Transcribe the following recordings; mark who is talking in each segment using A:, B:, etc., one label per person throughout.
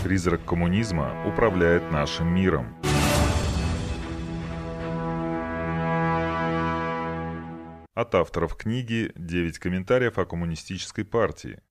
A: Призрак коммунизма управляет нашим миром. От авторов книги «9 комментариев о коммунистической партии».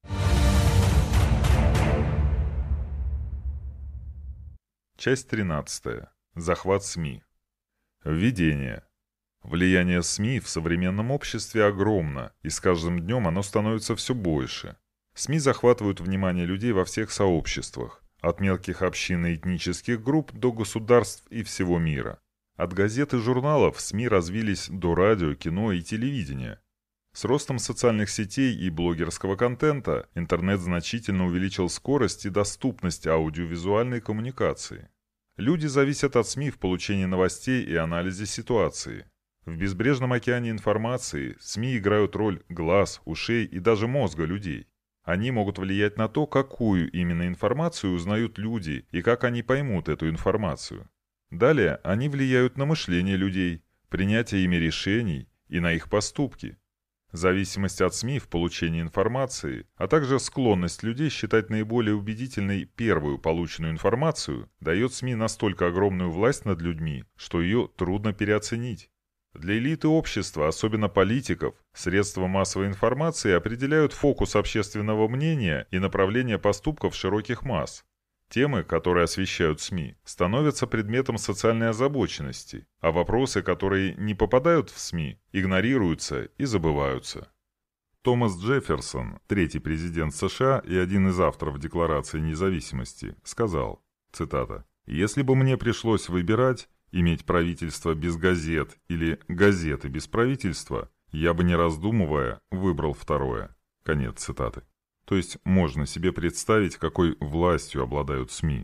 A: Часть 13. Захват СМИ. Введение. Влияние СМИ в современном обществе огромно, и с каждым днем оно становится все больше. СМИ захватывают внимание людей во всех сообществах, от мелких общин и этнических групп до государств и всего мира. От газет и журналов СМИ развились до радио, кино и телевидения. С ростом социальных сетей и блогерского контента интернет значительно увеличил скорость и доступность аудиовизуальной коммуникации. Люди зависят от СМИ в получении новостей и анализе ситуации. В безбрежном океане информации СМИ играют роль глаз, ушей и даже мозга людей. Они могут влиять на то, какую именно информацию узнают люди и как они поймут эту информацию. Далее они влияют на мышление людей, принятие ими решений и на их поступки. Зависимость от СМИ в получении информации, а также склонность людей считать наиболее убедительной первую полученную информацию, дает СМИ настолько огромную власть над людьми, что ее трудно переоценить. Для элиты общества, особенно политиков, средства массовой информации определяют фокус общественного мнения и направление поступков широких масс. Темы, которые освещают СМИ, становятся предметом социальной озабоченности, а вопросы, которые не попадают в СМИ, игнорируются и забываются. Томас Джефферсон, третий президент США и один из авторов Декларации независимости, сказал, цитата, «Если бы мне пришлось выбирать, иметь правительство без газет или газеты без правительства, я бы, не раздумывая, выбрал второе». Конец цитаты. То есть можно себе представить, какой властью обладают СМИ.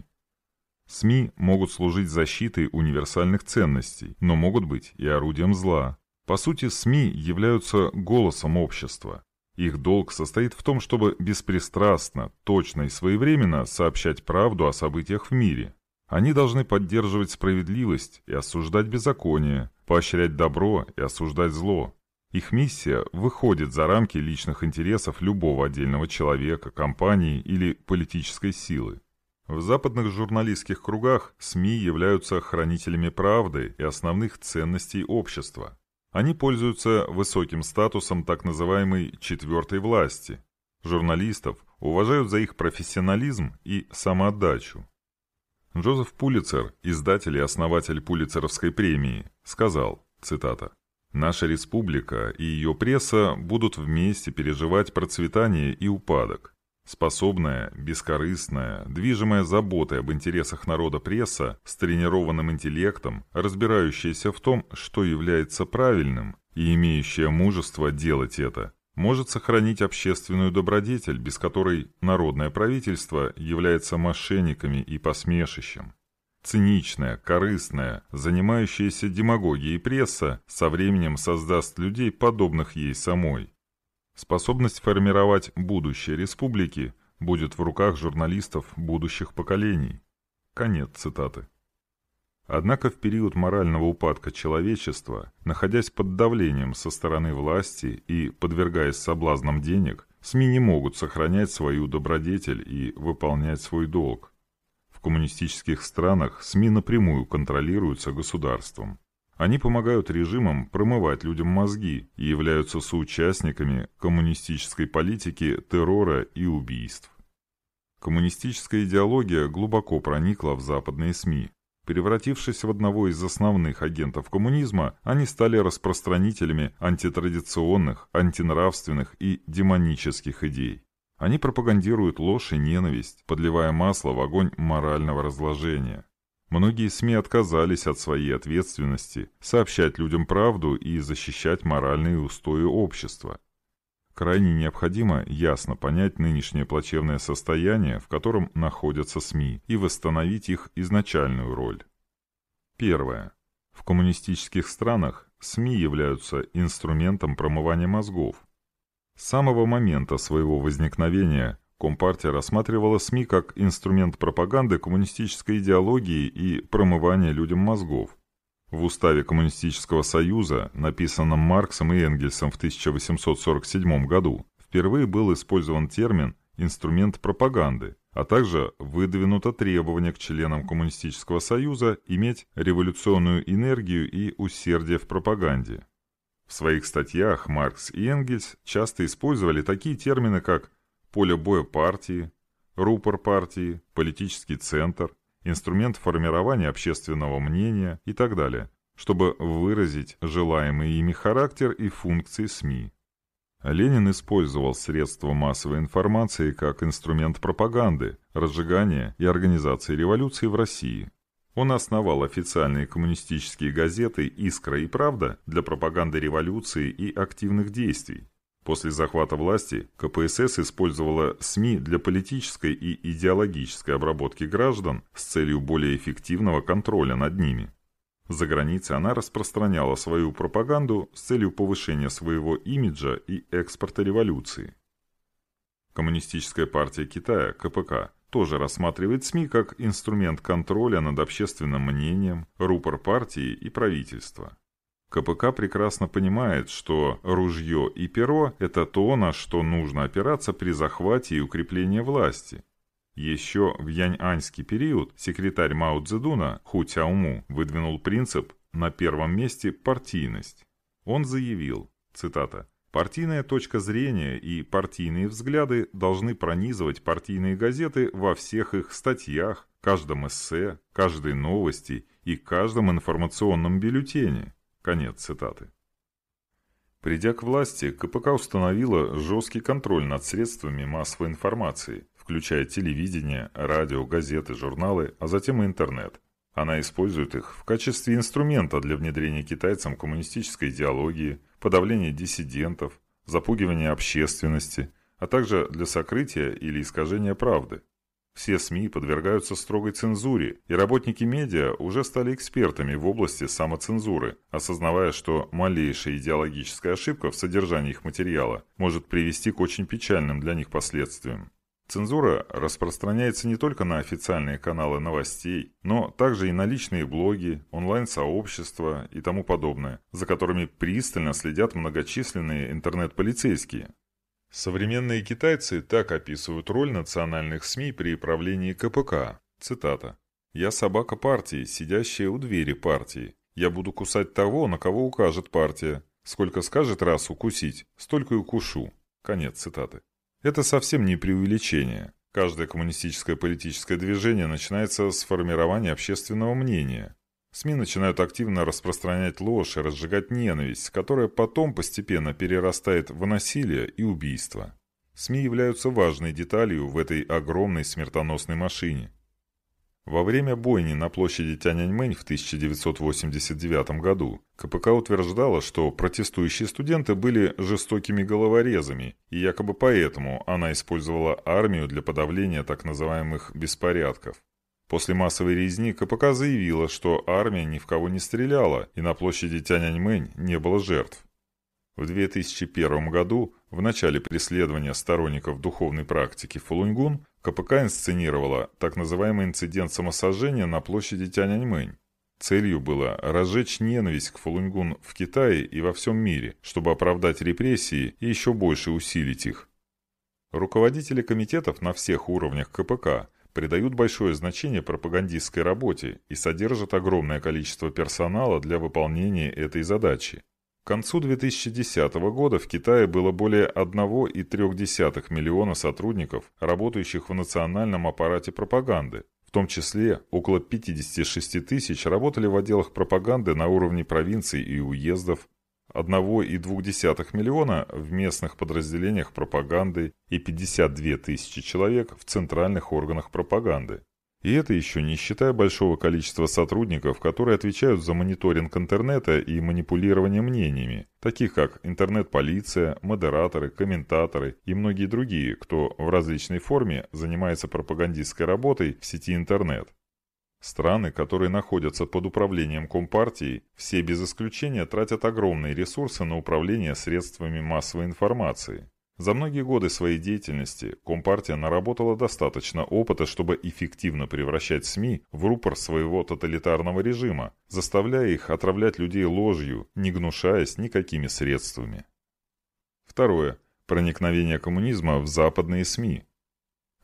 A: СМИ могут служить защитой универсальных ценностей, но могут быть и орудием зла. По сути, СМИ являются голосом общества. Их долг состоит в том, чтобы беспристрастно, точно и своевременно сообщать правду о событиях в мире. Они должны поддерживать справедливость и осуждать беззаконие, поощрять добро и осуждать зло. Их миссия выходит за рамки личных интересов любого отдельного человека, компании или политической силы. В западных журналистских кругах СМИ являются хранителями правды и основных ценностей общества. Они пользуются высоким статусом так называемой «четвертой власти». Журналистов уважают за их профессионализм и самоотдачу. Джозеф Пулитцер, издатель и основатель Пулитцеровской премии, сказал, цитата, «Наша республика и ее пресса будут вместе переживать процветание и упадок. Способная, бескорыстная, движимая заботой об интересах народа пресса с тренированным интеллектом, разбирающаяся в том, что является правильным, и имеющая мужество делать это, может сохранить общественную добродетель, без которой народное правительство является мошенниками и посмешищем. Циничная, корыстная, занимающаяся демагогией пресса со временем создаст людей, подобных ей самой. Способность формировать будущее республики будет в руках журналистов будущих поколений». Конец цитаты. Однако в период морального упадка человечества, находясь под давлением со стороны власти и подвергаясь соблазнам денег, СМИ не могут сохранять свою добродетель и выполнять свой долг. В коммунистических странах СМИ напрямую контролируются государством. Они помогают режимам промывать людям мозги и являются соучастниками коммунистической политики террора и убийств. Коммунистическая идеология глубоко проникла в западные СМИ. Превратившись в одного из основных агентов коммунизма, они стали распространителями антитрадиционных, антинравственных и демонических идей. Они пропагандируют ложь и ненависть, подливая масло в огонь морального разложения. Многие СМИ отказались от своей ответственности сообщать людям правду и защищать моральные устои общества. Крайне необходимо ясно понять нынешнее плачевное состояние, в котором находятся СМИ, и восстановить их изначальную роль. Первое. В коммунистических странах СМИ являются инструментом промывания мозгов. С самого момента своего возникновения Компартия рассматривала СМИ как инструмент пропаганды коммунистической идеологии и промывания людям мозгов. В уставе Коммунистического союза, написанном Марксом и Энгельсом в 1847 году, впервые был использован термин «инструмент пропаганды», а также выдвинуто требование к членам Коммунистического союза иметь революционную энергию и усердие в пропаганде. В своих статьях Маркс и Энгельс часто использовали такие термины, как поле боя партии, рупор партии, политический центр, инструмент формирования общественного мнения и так далее, чтобы выразить желаемый ими характер и функции СМИ. Ленин использовал средства массовой информации как инструмент пропаганды, разжигания и организации революции в России. Он основал официальные коммунистические газеты «Искра» и «Правда» для пропаганды революции и активных действий. После захвата власти КПСС использовала СМИ для политической и идеологической обработки граждан с целью более эффективного контроля над ними. За границей она распространяла свою пропаганду с целью повышения своего имиджа и экспорта революции. Коммунистическая партия Китая, КПК, тоже рассматривает СМИ как инструмент контроля над общественным мнением, рупор партии и правительства. КПК прекрасно понимает, что ружье и перо – это то, на что нужно опираться при захвате и укреплении власти. Еще в яньаньский период секретарь Мао Цзэдуна Ху Цяому выдвинул принцип «на первом месте партийность». Он заявил, цитата, «Партийная точка зрения и партийные взгляды должны пронизывать партийные газеты во всех их статьях, каждом эссе, каждой новости и каждом информационном бюллетене». Конец цитаты. Придя к власти, КПК установила жесткий контроль над средствами массовой информации, включая телевидение, радио, газеты, журналы, а затем и интернет. Она использует их в качестве инструмента для внедрения китайцам коммунистической идеологии, подавления диссидентов, запугивания общественности, а также для сокрытия или искажения правды. Все СМИ подвергаются строгой цензуре, и работники медиа уже стали экспертами в области самоцензуры, осознавая, что малейшая идеологическая ошибка в содержании их материала может привести к очень печальным для них последствиям. Цензура распространяется не только на официальные каналы новостей, но также и на личные блоги, онлайн-сообщества и тому подобное, за которыми пристально следят многочисленные интернет-полицейские. Современные китайцы так описывают роль национальных СМИ при правлении КПК. Цитата. «Я собака партии, сидящая у двери партии. Я буду кусать того, на кого укажет партия. Сколько скажет раз укусить, столько и укушу». Конец цитаты. Это совсем не преувеличение. Каждое коммунистическое политическое движение начинается с формирования общественного мнения. СМИ начинают активно распространять ложь и разжигать ненависть, которая потом постепенно перерастает в насилие и убийство. СМИ являются важной деталью в этой огромной смертоносной машине. Во время бойни на площади Тяньаньмэнь в 1989 году КПК утверждала, что протестующие студенты были жестокими головорезами, и якобы поэтому она использовала армию для подавления так называемых «беспорядков». После массовой резни КПК заявила, что армия ни в кого не стреляла, и на площади Тяньаньмэнь не было жертв. В 2001 году, в начале преследования сторонников духовной практики Фалуньгун, КПК инсценировала так называемый инцидент самосожжения на площади Тяньаньмэнь. Целью было разжечь ненависть к Фалуньгун в Китае и во всем мире, чтобы оправдать репрессии и еще больше усилить их. Руководители комитетов на всех уровнях КПК придают большое значение пропагандистской работе и содержат огромное количество персонала для выполнения этой задачи. К концу 2010 года в Китае было более 1,3 миллиона сотрудников, работающих в национальном аппарате пропаганды. В том числе около 56 тысяч работали в отделах пропаганды на уровне провинций и уездов, 1,2 миллиона в местных подразделениях пропаганды и 52 тысячи человек в центральных органах пропаганды. И это еще не считая большого количества сотрудников, которые отвечают за мониторинг интернета и манипулирование мнениями, таких как интернет-полиция, модераторы, комментаторы и многие другие, кто в различной форме занимается пропагандистской работой в сети интернет. Страны, которые находятся под управлением Компартии, все без исключения тратят огромные ресурсы на управление средствами массовой информации. За многие годы своей деятельности Компартия наработала достаточно опыта, чтобы эффективно превращать СМИ в рупор своего тоталитарного режима, заставляя их отравлять людей ложью, не гнушаясь никакими средствами. Второе. Проникновение коммунизма в западные СМИ.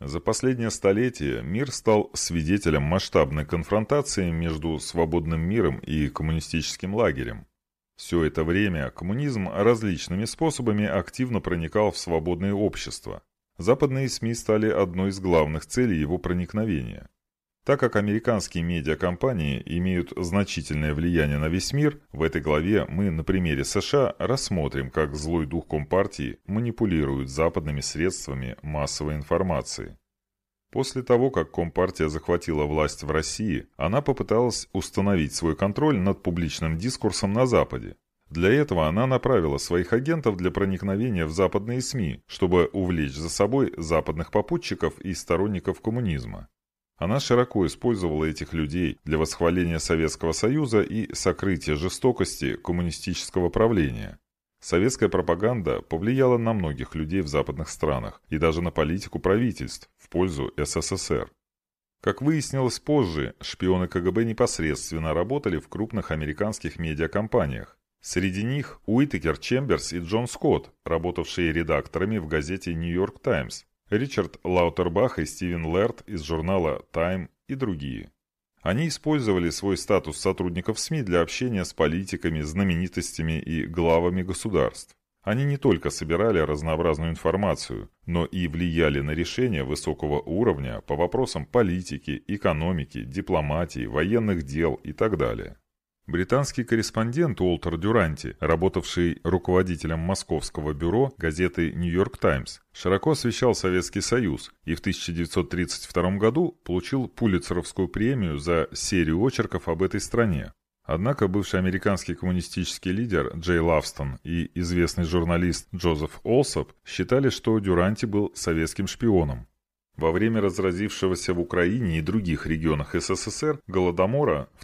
A: За последнее столетие мир стал свидетелем масштабной конфронтации между свободным миром и коммунистическим лагерем. Все это время коммунизм различными способами активно проникал в свободные общества. Западные СМИ стали одной из главных целей его проникновения. Так как американские медиакомпании имеют значительное влияние на весь мир, в этой главе мы на примере США рассмотрим, как злой дух Компартии манипулирует западными средствами массовой информации. После того, как Компартия захватила власть в России, она попыталась установить свой контроль над публичным дискурсом на Западе. Для этого она направила своих агентов для проникновения в западные СМИ, чтобы увлечь за собой западных попутчиков и сторонников коммунизма. Она широко использовала этих людей для восхваления Советского Союза и сокрытия жестокости коммунистического правления. Советская пропаганда повлияла на многих людей в западных странах и даже на политику правительств в пользу СССР. Как выяснилось позже, шпионы КГБ непосредственно работали в крупных американских медиакомпаниях. Среди них Уитакер Чемберс и Джон Скотт, работавшие редакторами в газете «Нью-Йорк Таймс», Ричард Лаутербах и Стивен Лерт из журнала «Тайм» и другие. Они использовали свой статус сотрудников СМИ для общения с политиками, знаменитостями и главами государств. Они не только собирали разнообразную информацию, но и влияли на решения высокого уровня по вопросам политики, экономики, дипломатии, военных дел и так далее. Британский корреспондент Уолтер Дюранти, работавший руководителем московского бюро газеты «Нью-Йорк Таймс», широко освещал Советский Союз и в 1932 году получил Пулитцеровскую премию за серию очерков об этой стране. Однако бывший американский коммунистический лидер Джей Лавстон и известный журналист Джозеф Олсоп считали, что Дюранти был советским шпионом. Во время разразившегося в Украине и других регионах СССР Голодомора в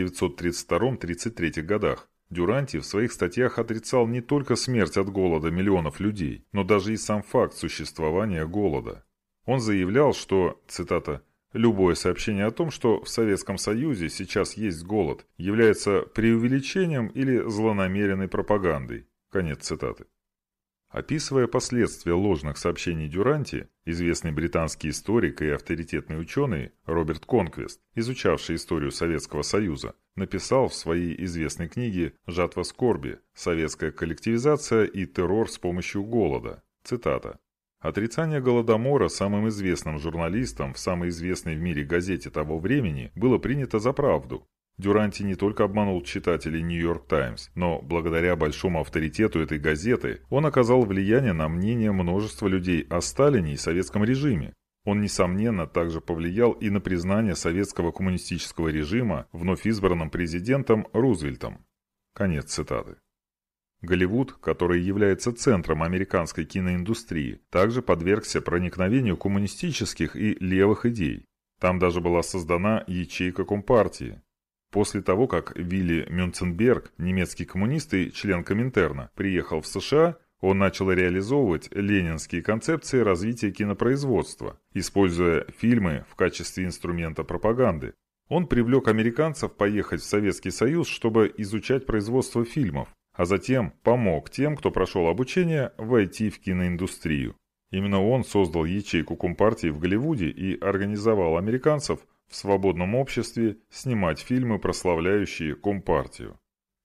A: 1932-33 годах Дюранти в своих статьях отрицал не только смерть от голода миллионов людей, но даже и сам факт существования голода. Он заявлял, что, цитата, «любое сообщение о том, что в Советском Союзе сейчас есть голод, является преувеличением или злонамеренной пропагандой». Конец цитаты. Описывая последствия ложных сообщений Дюранти, известный британский историк и авторитетный ученый Роберт Конквест, изучавший историю Советского Союза, написал в своей известной книге «Жатва скорби. Советская коллективизация и террор с помощью голода». Цитата. Отрицание Голодомора самым известным журналистом в самой известной в мире газете того времени было принято за правду. Дюранти не только обманул читателей «Нью-Йорк Таймс», но благодаря большому авторитету этой газеты он оказал влияние на мнение множества людей о Сталине и советском режиме. Он, несомненно, также повлиял и на признание советского коммунистического режима вновь избранным президентом Рузвельтом. Конец цитаты. Голливуд, который является центром американской киноиндустрии, также подвергся проникновению коммунистических и левых идей. Там даже была создана ячейка Компартии. После того, как Вилли Мюнценберг, немецкий коммунист и член Коминтерна, приехал в США, он начал реализовывать ленинские концепции развития кинопроизводства, используя фильмы в качестве инструмента пропаганды. Он привлек американцев поехать в Советский Союз, чтобы изучать производство фильмов, а затем помог тем, кто прошел обучение, войти в киноиндустрию. Именно он создал ячейку Компартии в Голливуде и организовал американцев в свободном обществе снимать фильмы, прославляющие Компартию.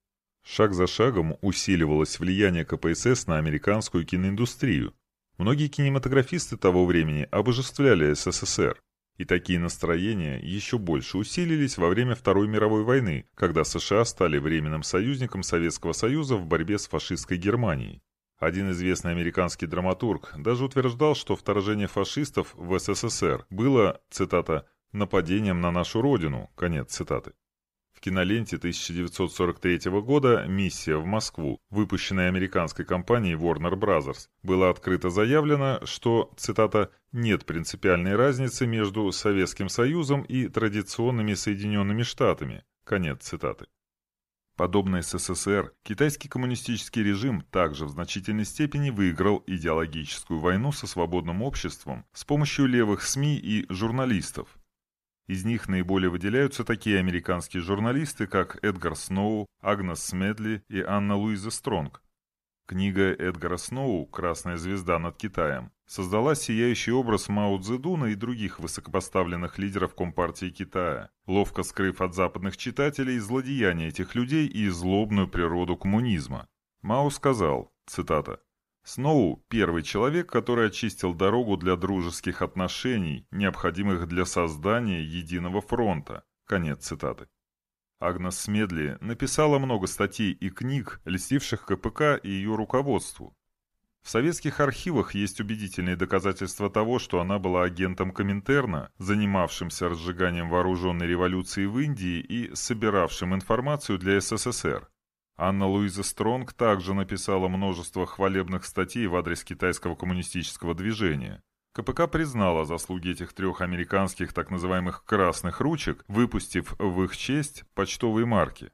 A: Шаг за шагом усиливалось влияние КПСС на американскую киноиндустрию. Многие кинематографисты того времени обожествляли СССР, и такие настроения еще больше усилились во время Второй мировой войны, когда США стали временным союзником Советского Союза в борьбе с фашистской Германией. Один известный американский драматург даже утверждал, что вторжение фашистов в СССР было, цитата, «нападением на нашу родину», конец цитаты. В киноленте 1943 года «Миссия в Москву», выпущенной американской компанией Warner Bros., было открыто заявлено, что, цитата, «нет принципиальной разницы между Советским Союзом и традиционными Соединенными Штатами», конец цитаты. Подобно СССР, китайский коммунистический режим также в значительной степени выиграл идеологическую войну со свободным обществом с помощью левых СМИ и журналистов. Из них наиболее выделяются такие американские журналисты, как Эдгар Сноу, Агнес Смедли и Анна Луиза Стронг. Книга Эдгара Сноу «Красная звезда над Китаем» создала сияющий образ Мао Цзэдуна и других высокопоставленных лидеров Компартии Китая, ловко скрыв от западных читателей злодеяния этих людей и злобную природу коммунизма. Мао сказал, цитата, «Сноу – первый человек, который очистил дорогу для дружеских отношений, необходимых для создания единого фронта». Конец цитаты. Агнес Смедли написала много статей и книг, льстивших КПК и ее руководству. В советских архивах есть убедительные доказательства того, что она была агентом Коминтерна, занимавшимся разжиганием вооруженной революции в Индии и собиравшим информацию для СССР. Анна Луиза Стронг также написала множество хвалебных статей в адрес китайского коммунистического движения. КПК признала заслуги этих трех американских так называемых «красных ручек», выпустив в их честь почтовые марки.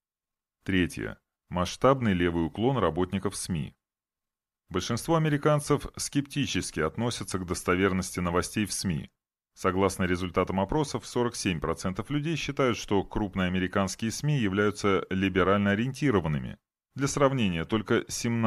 A: Третье. Масштабный левый уклон работников СМИ. Большинство американцев скептически относятся к достоверности новостей в СМИ. Согласно результатам опросов, 47% людей считают, что крупные американские СМИ являются либерально ориентированными. Для сравнения, только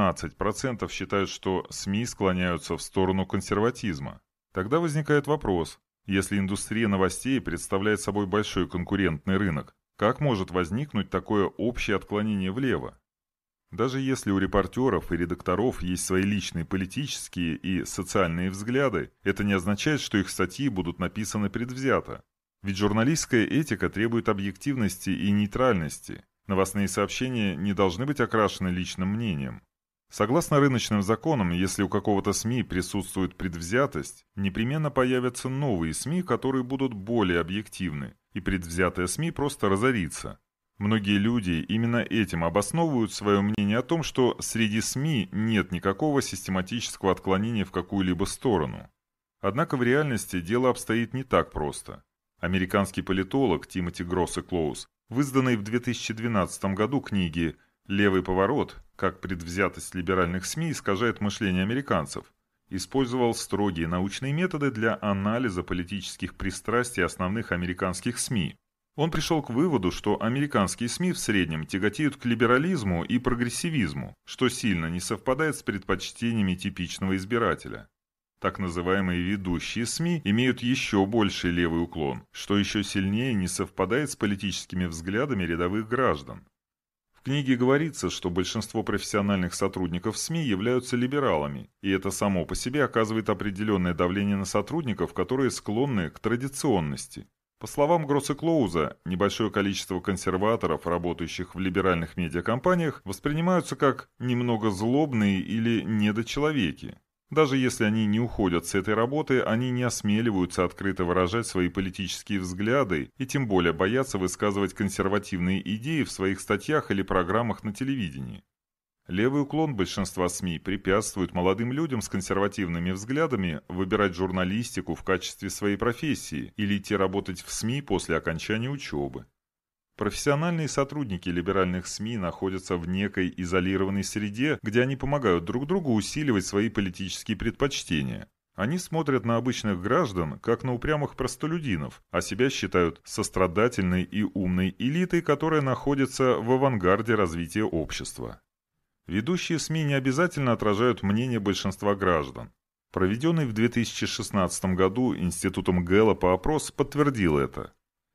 A: 17% считают, что СМИ склоняются в сторону консерватизма. Тогда возникает вопрос, если индустрия новостей представляет собой большой конкурентный рынок, как может возникнуть такое общее отклонение влево? Даже если у репортеров и редакторов есть свои личные политические и социальные взгляды, это не означает, что их статьи будут написаны предвзято. Ведь журналистская этика требует объективности и нейтральности. Новостные сообщения не должны быть окрашены личным мнением. Согласно рыночным законам, если у какого-то СМИ присутствует предвзятость, непременно появятся новые СМИ, которые будут более объективны, и предвзятая СМИ просто разорится. Многие люди именно этим обосновывают свое мнение о том, что среди СМИ нет никакого систематического отклонения в какую-либо сторону. Однако в реальности дело обстоит не так просто. Американский политолог Тимоти Гросс-Клоуз в изданной в 2012 году книге «Левый поворот. Как предвзятость либеральных СМИ искажает мышление американцев» использовал строгие научные методы для анализа политических пристрастий основных американских СМИ. Он пришел к выводу, что американские СМИ в среднем тяготеют к либерализму и прогрессивизму, что сильно не совпадает с предпочтениями типичного избирателя. Так называемые ведущие СМИ имеют еще больший левый уклон, что еще сильнее не совпадает с политическими взглядами рядовых граждан. В книге говорится, что большинство профессиональных сотрудников СМИ являются либералами, и это само по себе оказывает определенное давление на сотрудников, которые склонны к традиционности. По словам Гросса-Клоуза, небольшое количество консерваторов, работающих в либеральных медиакомпаниях, воспринимаются как немного злобные или недочеловеки. Даже если они не уходят с этой работы, они не осмеливаются открыто выражать свои политические взгляды и тем более боятся высказывать консервативные идеи в своих статьях или программах на телевидении. Левый уклон большинства СМИ препятствует молодым людям с консервативными взглядами выбирать журналистику в качестве своей профессии или идти работать в СМИ после окончания учебы. Профессиональные сотрудники либеральных СМИ находятся в некой изолированной среде, где они помогают друг другу усиливать свои политические предпочтения. Они смотрят на обычных граждан, как на упрямых простолюдинов, а себя считают сострадательной и умной элитой, которая находится в авангарде развития общества. Ведущие СМИ не обязательно отражают мнение большинства граждан. Проведенный в 2016 году Институтом Гэллопа опрос подтвердил это.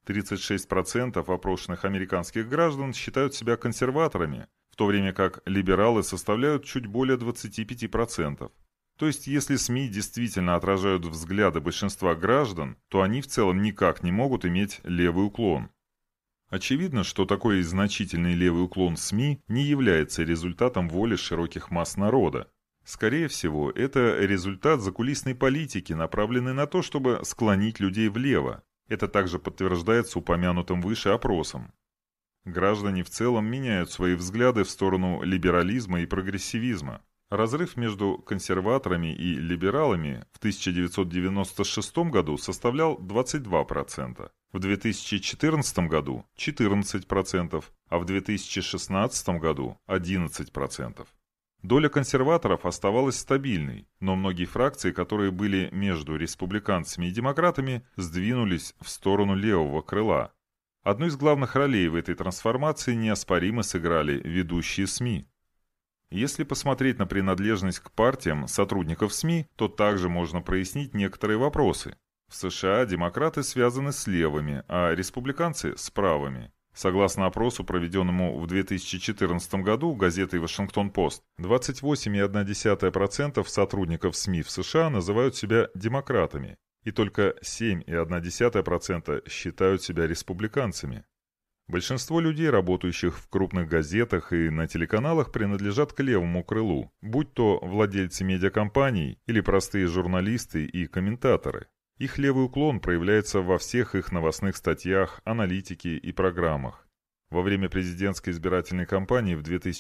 A: 36% опрошенных американских граждан считают себя консерваторами, в то время как либералы составляют чуть более 25%. То есть, если СМИ действительно отражают взгляды большинства граждан, то они в целом никак не могут иметь левый уклон. Очевидно, что такой значительный левый уклон СМИ не является результатом воли широких масс народа. Скорее всего, это результат закулисной политики, направленной на то, чтобы склонить людей влево. Это также подтверждается упомянутым выше опросом. Граждане в целом меняют свои взгляды в сторону либерализма и прогрессивизма. Разрыв между консерваторами и либералами в 1996 году составлял 22%, в 2014 году – 14%, а в 2016 году – 11%. Доля консерваторов оставалась стабильной, но многие фракции, которые были между республиканцами и демократами, сдвинулись в сторону левого крыла. Одну из главных ролей в этой трансформации неоспоримо сыграли ведущие СМИ. Если посмотреть на принадлежность к партиям сотрудников СМИ, то также можно прояснить некоторые вопросы. В США демократы связаны с левыми, а республиканцы – с правыми. Согласно опросу, проведенному в 2014 году газетой «Вашингтон-Пост», 28,1% сотрудников СМИ в США называют себя демократами, и только 7,1% считают себя республиканцами. Большинство людей, работающих в крупных газетах и на телеканалах, принадлежат к левому крылу, будь то владельцы медиакомпаний или простые журналисты и комментаторы. Их левый уклон проявляется во всех их новостных статьях, аналитике и программах. Во время президентской избирательной кампании в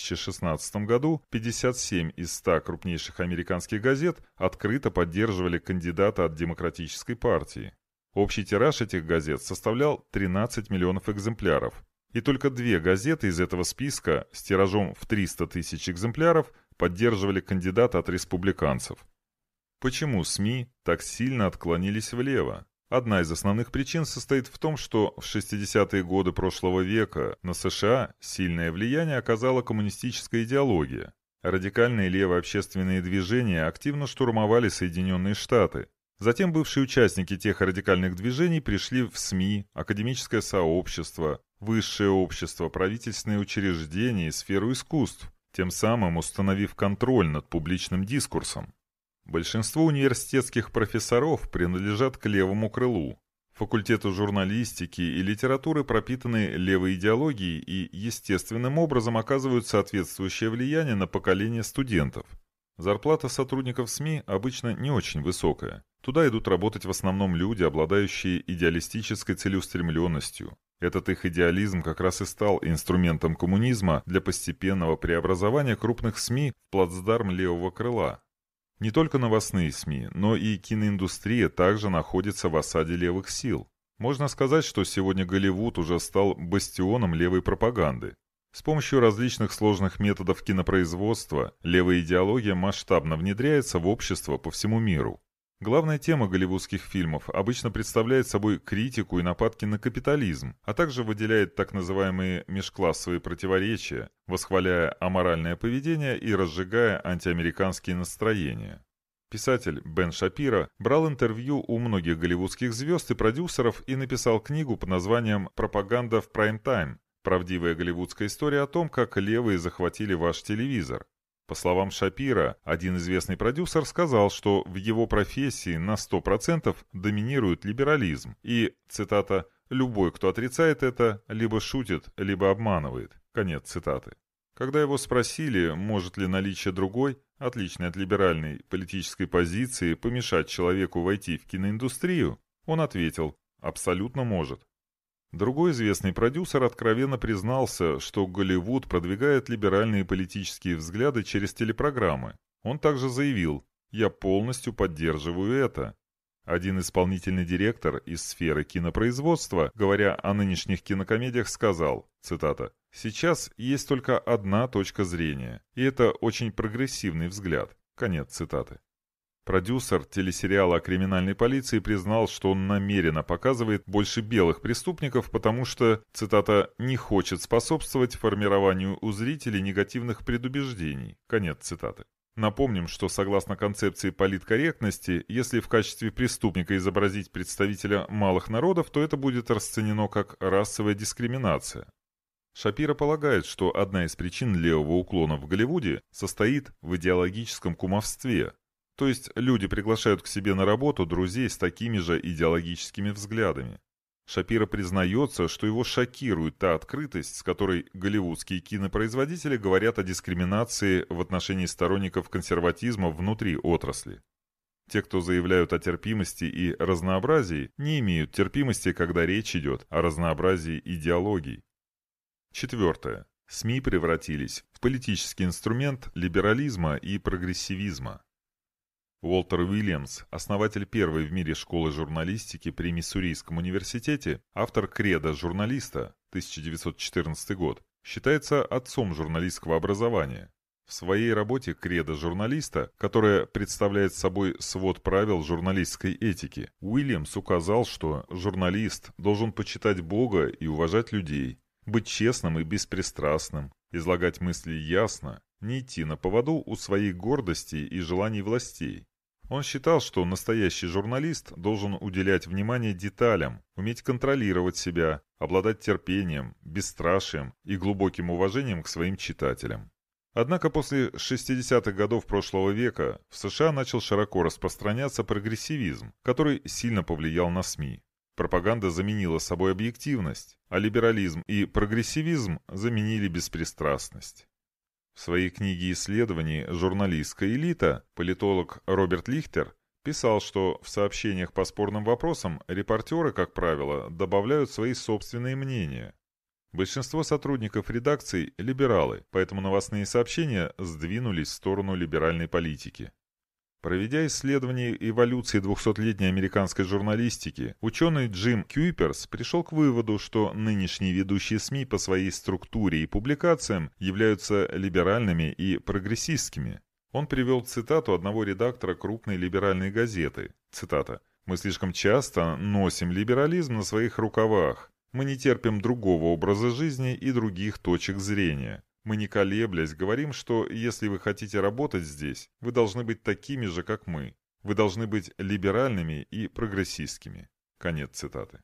A: 2016 году 57 из 100 крупнейших американских газет открыто поддерживали кандидата от Демократической партии. Общий тираж этих газет составлял 13 миллионов экземпляров. И только 2 газеты из этого списка с тиражом в 300 тысяч экземпляров поддерживали кандидата от республиканцев. Почему СМИ так сильно отклонились влево? Одна из основных причин состоит в том, что в 60-е годы прошлого века на США сильное влияние оказала коммунистическая идеология. Радикальные левые общественные движения активно штурмовали Соединенные Штаты. Затем бывшие участники тех радикальных движений пришли в СМИ, академическое сообщество, высшее общество, правительственные учреждения и сферу искусств, тем самым установив контроль над публичным дискурсом. Большинство университетских профессоров принадлежат к левому крылу. Факультеты журналистики и литературы пропитаны левой идеологией и естественным образом оказывают соответствующее влияние на поколение студентов. Зарплата сотрудников СМИ обычно не очень высокая. Туда идут работать в основном люди, обладающие идеалистической целеустремленностью. Этот их идеализм как раз и стал инструментом коммунизма для постепенного преобразования крупных СМИ в плацдарм левого крыла. Не только новостные СМИ, но и киноиндустрия также находится в осаде левых сил. Можно сказать, что сегодня Голливуд уже стал бастионом левой пропаганды. С помощью различных сложных методов кинопроизводства левая идеология масштабно внедряется в общество по всему миру. Главная тема голливудских фильмов обычно представляет собой критику и нападки на капитализм, а также выделяет так называемые межклассовые противоречия, восхваляя аморальное поведение и разжигая антиамериканские настроения. Писатель Бен Шапиро брал интервью у многих голливудских звезд и продюсеров и написал книгу под названием «Пропаганда в прайм-тайм. Правдивая голливудская история о том, как левые захватили ваш телевизор». По словам Шапиро, один известный продюсер сказал, что в его профессии на 100% доминирует либерализм и, цитата, «любой, кто отрицает это, либо шутит, либо обманывает». Конец цитаты. Когда его спросили, может ли наличие другой, отличной от либеральной политической позиции, помешать человеку войти в киноиндустрию, он ответил «абсолютно может». Другой известный продюсер откровенно признался, что Голливуд продвигает либеральные политические взгляды через телепрограммы. Он также заявил: «Я полностью поддерживаю это». Один исполнительный директор из сферы кинопроизводства, говоря о нынешних кинокомедиях, сказал, цитата, «Сейчас есть только одна точка зрения, и это очень прогрессивный взгляд». Конец цитаты. Продюсер телесериала о криминальной полиции признал, что он намеренно показывает больше белых преступников, потому что, цитата, «не хочет способствовать формированию у зрителей негативных предубеждений». Конец цитаты. Напомним, что согласно концепции политкорректности, если в качестве преступника изобразить представителя малых народов, то это будет расценено как расовая дискриминация. Шапиро полагает, что одна из причин левого уклона в Голливуде состоит в идеологическом кумовстве. То есть люди приглашают к себе на работу друзей с такими же идеологическими взглядами. Шапиро признается, что его шокирует та открытость, с которой голливудские кинопроизводители говорят о дискриминации в отношении сторонников консерватизма внутри отрасли. Те, кто заявляют о терпимости и разнообразии, не имеют терпимости, когда речь идет о разнообразии идеологий. Четвертое. СМИ превратились в политический инструмент либерализма и прогрессивизма. Уолтер Уильямс, основатель первой в мире школы журналистики при Миссурийском университете, автор «Кредо журналиста» 1914 год, считается отцом журналистского образования. В своей работе «Кредо журналиста», которая представляет собой свод правил журналистской этики, Уильямс указал, что журналист должен почитать Бога и уважать людей, быть честным и беспристрастным, излагать мысли ясно, не идти на поводу у своей гордости и желаний властей. Он считал, что настоящий журналист должен уделять внимание деталям, уметь контролировать себя, обладать терпением, бесстрашием и глубоким уважением к своим читателям. Однако после 60-х годов прошлого века в США начал широко распространяться прогрессивизм, который сильно повлиял на СМИ. Пропаганда заменила собой объективность, а либерализм и прогрессивизм заменили беспристрастность. В своей книге исследований «Журналистская элита» политолог Роберт Лихтер писал, что в сообщениях по спорным вопросам репортеры, как правило, добавляют свои собственные мнения. Большинство сотрудников редакций – либералы, поэтому новостные сообщения сдвинулись в сторону либеральной политики. Проведя исследование эволюции 200-летней американской журналистики, ученый Джим Кьюперс пришел к выводу, что нынешние ведущие СМИ по своей структуре и публикациям являются либеральными и прогрессистскими. Он привел цитату одного редактора крупной либеральной газеты. Цитата: «Мы слишком часто носим либерализм на своих рукавах. Мы не терпим другого образа жизни и других точек зрения. Мы, не колеблясь, говорим, что если вы хотите работать здесь, вы должны быть такими же, как мы. Вы должны быть либеральными и прогрессистскими». Конец цитаты.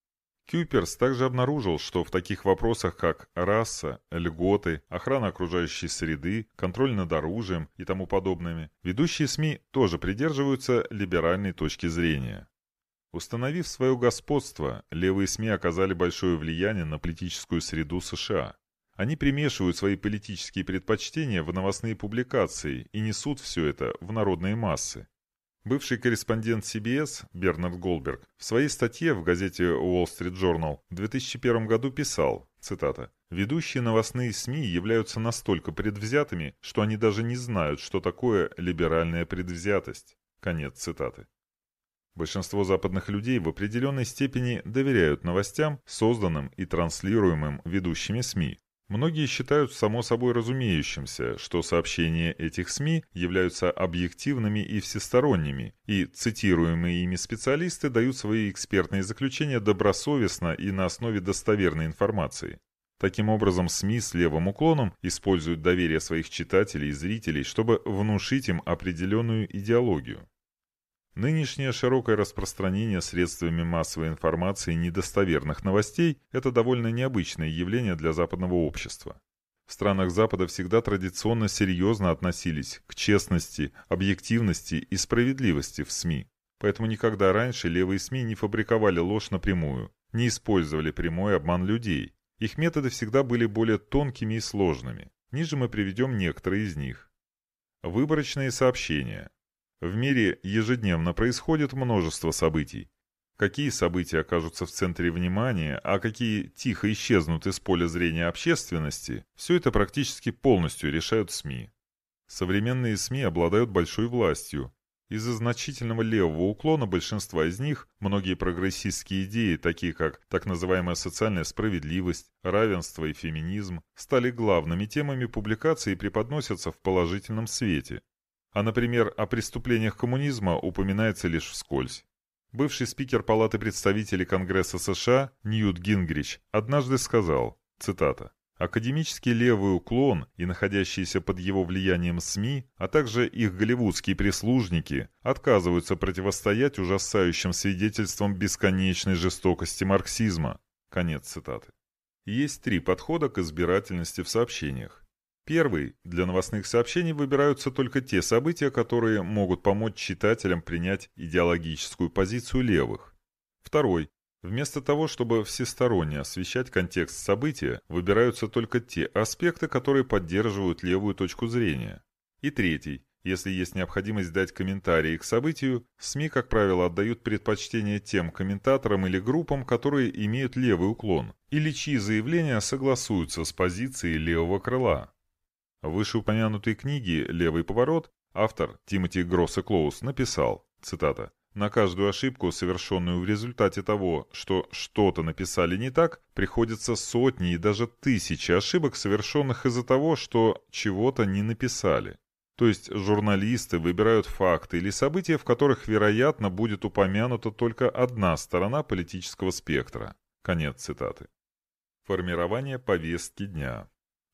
A: Кьюперс также обнаружил, что в таких вопросах, как раса, льготы, охрана окружающей среды, контроль над оружием и тому подобными, ведущие СМИ тоже придерживаются либеральной точки зрения. Установив свое господство, левые СМИ оказали большое влияние на политическую среду США. Они примешивают свои политические предпочтения в новостные публикации и несут все это в народные массы. Бывший корреспондент CBS Бернард Голдберг в своей статье в газете Wall Street Journal в 2001 году писал, цитата: «Ведущие новостные СМИ являются настолько предвзятыми, что они даже не знают, что такое либеральная предвзятость». Конец цитаты. Большинство западных людей в определенной степени доверяют новостям, созданным и транслируемым ведущими СМИ. Многие считают само собой разумеющимся, что сообщения этих СМИ являются объективными и всесторонними, и цитируемые ими специалисты дают свои экспертные заключения добросовестно и на основе достоверной информации. Таким образом, СМИ с левым уклоном используют доверие своих читателей и зрителей, чтобы внушить им определенную идеологию. Нынешнее широкое распространение средствами массовой информации недостоверных новостей – это довольно необычное явление для западного общества. В странах Запада всегда традиционно серьезно относились к честности, объективности и справедливости в СМИ. Поэтому никогда раньше левые СМИ не фабриковали ложь напрямую, не использовали прямой обман людей. Их методы всегда были более тонкими и сложными. Ниже мы приведем некоторые из них. Выборочные сообщения. В мире ежедневно происходит множество событий. Какие события окажутся в центре внимания, а какие тихо исчезнут из поля зрения общественности, все это практически полностью решают СМИ. Современные СМИ обладают большой властью. Из-за значительного левого уклона большинства из них многие прогрессистские идеи, такие как так называемая социальная справедливость, равенство и феминизм, стали главными темами публикаций и преподносятся в положительном свете. А, например, о преступлениях коммунизма упоминается лишь вскользь. Бывший спикер Палаты представителей Конгресса США Ньют Гингрич однажды сказал, цитата: «Академический левый уклон и находящиеся под его влиянием СМИ, а также их голливудские прислужники отказываются противостоять ужасающим свидетельствам бесконечной жестокости марксизма». Конец цитаты. Есть три подхода к избирательности в сообщениях. Первый. Для новостных сообщений выбираются только те события, которые могут помочь читателям принять идеологическую позицию левых. Второй. Вместо того, чтобы всесторонне освещать контекст события, выбираются только те аспекты, которые поддерживают левую точку зрения. И третий. Если есть необходимость дать комментарии к событию, СМИ, как правило, отдают предпочтение тем комментаторам или группам, которые имеют левый уклон, или чьи заявления согласуются с позицией левого крыла. В вышеупомянутой книге «Левый поворот» автор Тимоти Гроссе-Клоус написал, цитата: «На каждую ошибку, совершенную в результате того, что что-то написали не так, приходится сотни и даже тысячи ошибок, совершенных из-за того, что чего-то не написали». То есть журналисты выбирают факты или события, в которых, вероятно, будет упомянута только одна сторона политического спектра. Конец цитаты. Формирование повестки дня.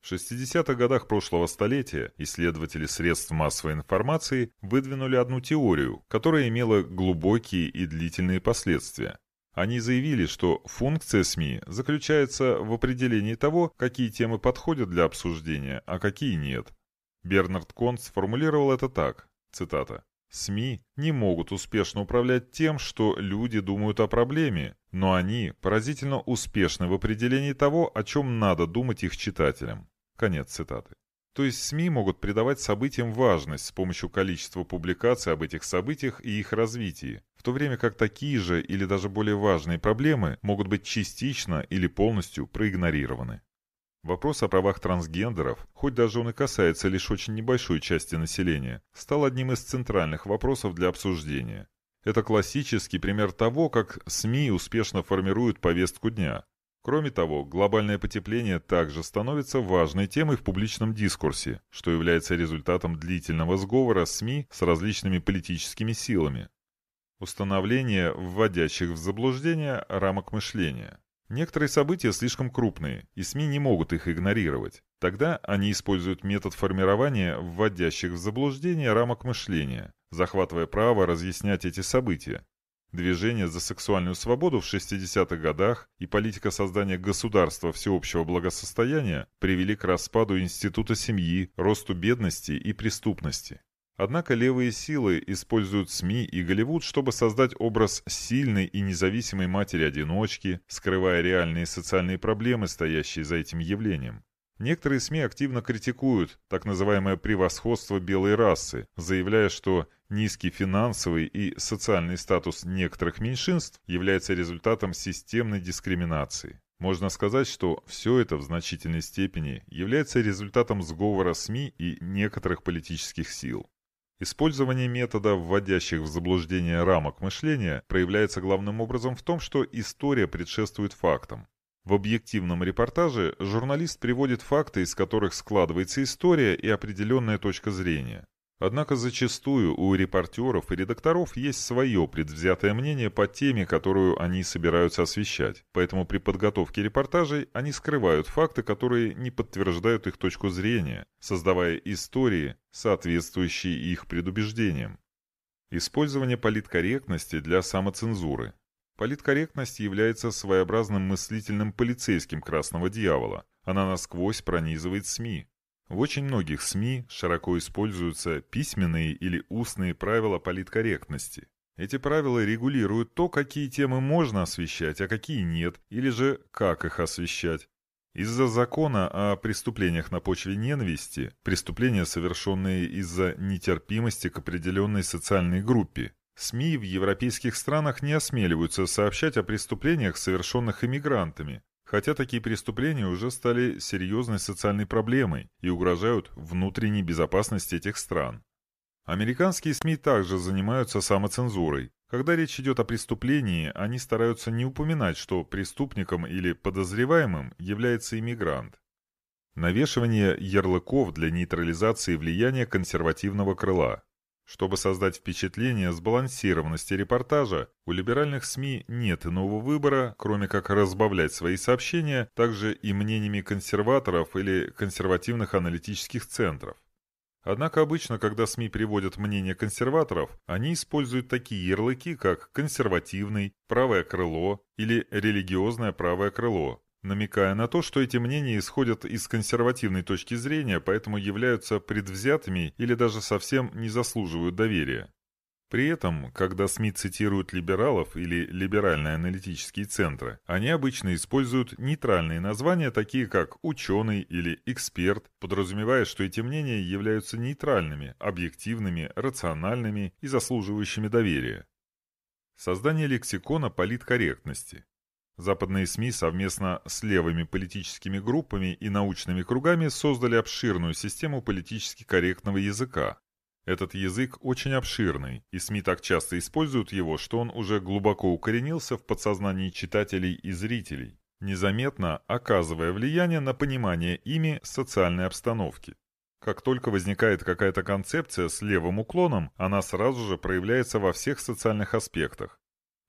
A: В 60-х годах прошлого столетия исследователи средств массовой информации выдвинули одну теорию, которая имела глубокие и длительные последствия. Они заявили, что функция СМИ заключается в определении того, какие темы подходят для обсуждения, а какие нет. Бернард Конт сформулировал это так, цитата: «СМИ не могут успешно управлять тем, что люди думают о проблеме, но они поразительно успешны в определении того, о чем надо думать их читателям». Конец цитаты. То есть СМИ могут придавать событиям важность с помощью количества публикаций об этих событиях и их развитии, в то время как такие же или даже более важные проблемы могут быть частично или полностью проигнорированы. Вопрос о правах трансгендеров, хоть даже он и касается лишь очень небольшой части населения, стал одним из центральных вопросов для обсуждения. Это классический пример того, как СМИ успешно формируют повестку дня. Кроме того, глобальное потепление также становится важной темой в публичном дискурсе, что является результатом длительного сговора СМИ с различными политическими силами. Установление вводящих в заблуждение рамок мышления. Некоторые события слишком крупные, и СМИ не могут их игнорировать. Тогда они используют метод формирования вводящих в заблуждение рамок мышления, захватывая право разъяснять эти события. Движение за сексуальную свободу в 60-х годах и политика создания государства всеобщего благосостояния привели к распаду института семьи, росту бедности и преступности. Однако левые силы используют СМИ и Голливуд, чтобы создать образ сильной и независимой матери-одиночки, скрывая реальные социальные проблемы, стоящие за этим явлением. Некоторые СМИ активно критикуют так называемое превосходство белой расы, заявляя, что низкий финансовый и социальный статус некоторых меньшинств является результатом системной дискриминации. Можно сказать, что все это в значительной степени является результатом сговора СМИ и некоторых политических сил. Использование метода, вводящих в заблуждение рамок мышления, проявляется главным образом в том, что история предшествует фактам. В объективном репортаже журналист приводит факты, из которых складывается история и определенная точка зрения. Однако зачастую у репортеров и редакторов есть свое предвзятое мнение по теме, которую они собираются освещать. Поэтому при подготовке репортажей они скрывают факты, которые не подтверждают их точку зрения, создавая истории, соответствующие их предубеждениям. Использование политкорректности для самоцензуры. Политкорректность является своеобразным мыслительным полицейским красного дьявола. Она насквозь пронизывает СМИ. В очень многих СМИ широко используются письменные или устные правила политкорректности. Эти правила регулируют то, какие темы можно освещать, а какие нет, или же как их освещать. Из-за закона о преступлениях на почве ненависти, преступления, совершенные из-за нетерпимости к определенной социальной группе, СМИ в европейских странах не осмеливаются сообщать о преступлениях, совершенных иммигрантами, хотя такие преступления уже стали серьезной социальной проблемой и угрожают внутренней безопасности этих стран. Американские СМИ также занимаются самоцензурой. Когда речь идет о преступлении, они стараются не упоминать, что преступником или подозреваемым является иммигрант. Навешивание ярлыков для нейтрализации влияния консервативного крыла. Чтобы создать впечатление сбалансированности репортажа, у либеральных СМИ нет иного выбора, кроме как разбавлять свои сообщения также и мнениями консерваторов или консервативных аналитических центров. Однако обычно, когда СМИ приводят мнение консерваторов, они используют такие ярлыки, как «консервативный», «правое крыло» или «религиозное правое крыло», намекая на то, что эти мнения исходят из консервативной точки зрения, поэтому являются предвзятыми или даже совсем не заслуживают доверия. При этом, когда СМИ цитируют либералов или либеральные аналитические центры, они обычно используют нейтральные названия, такие как «ученый» или «эксперт», подразумевая, что эти мнения являются нейтральными, объективными, рациональными и заслуживающими доверия. Создание лексикона политкорректности. Западные СМИ совместно с левыми политическими группами и научными кругами создали обширную систему политически корректного языка. Этот язык очень обширный, и СМИ так часто используют его, что он уже глубоко укоренился в подсознании читателей и зрителей, незаметно оказывая влияние на понимание ими социальной обстановки. Как только возникает какая-то концепция с левым уклоном, она сразу же проявляется во всех социальных аспектах.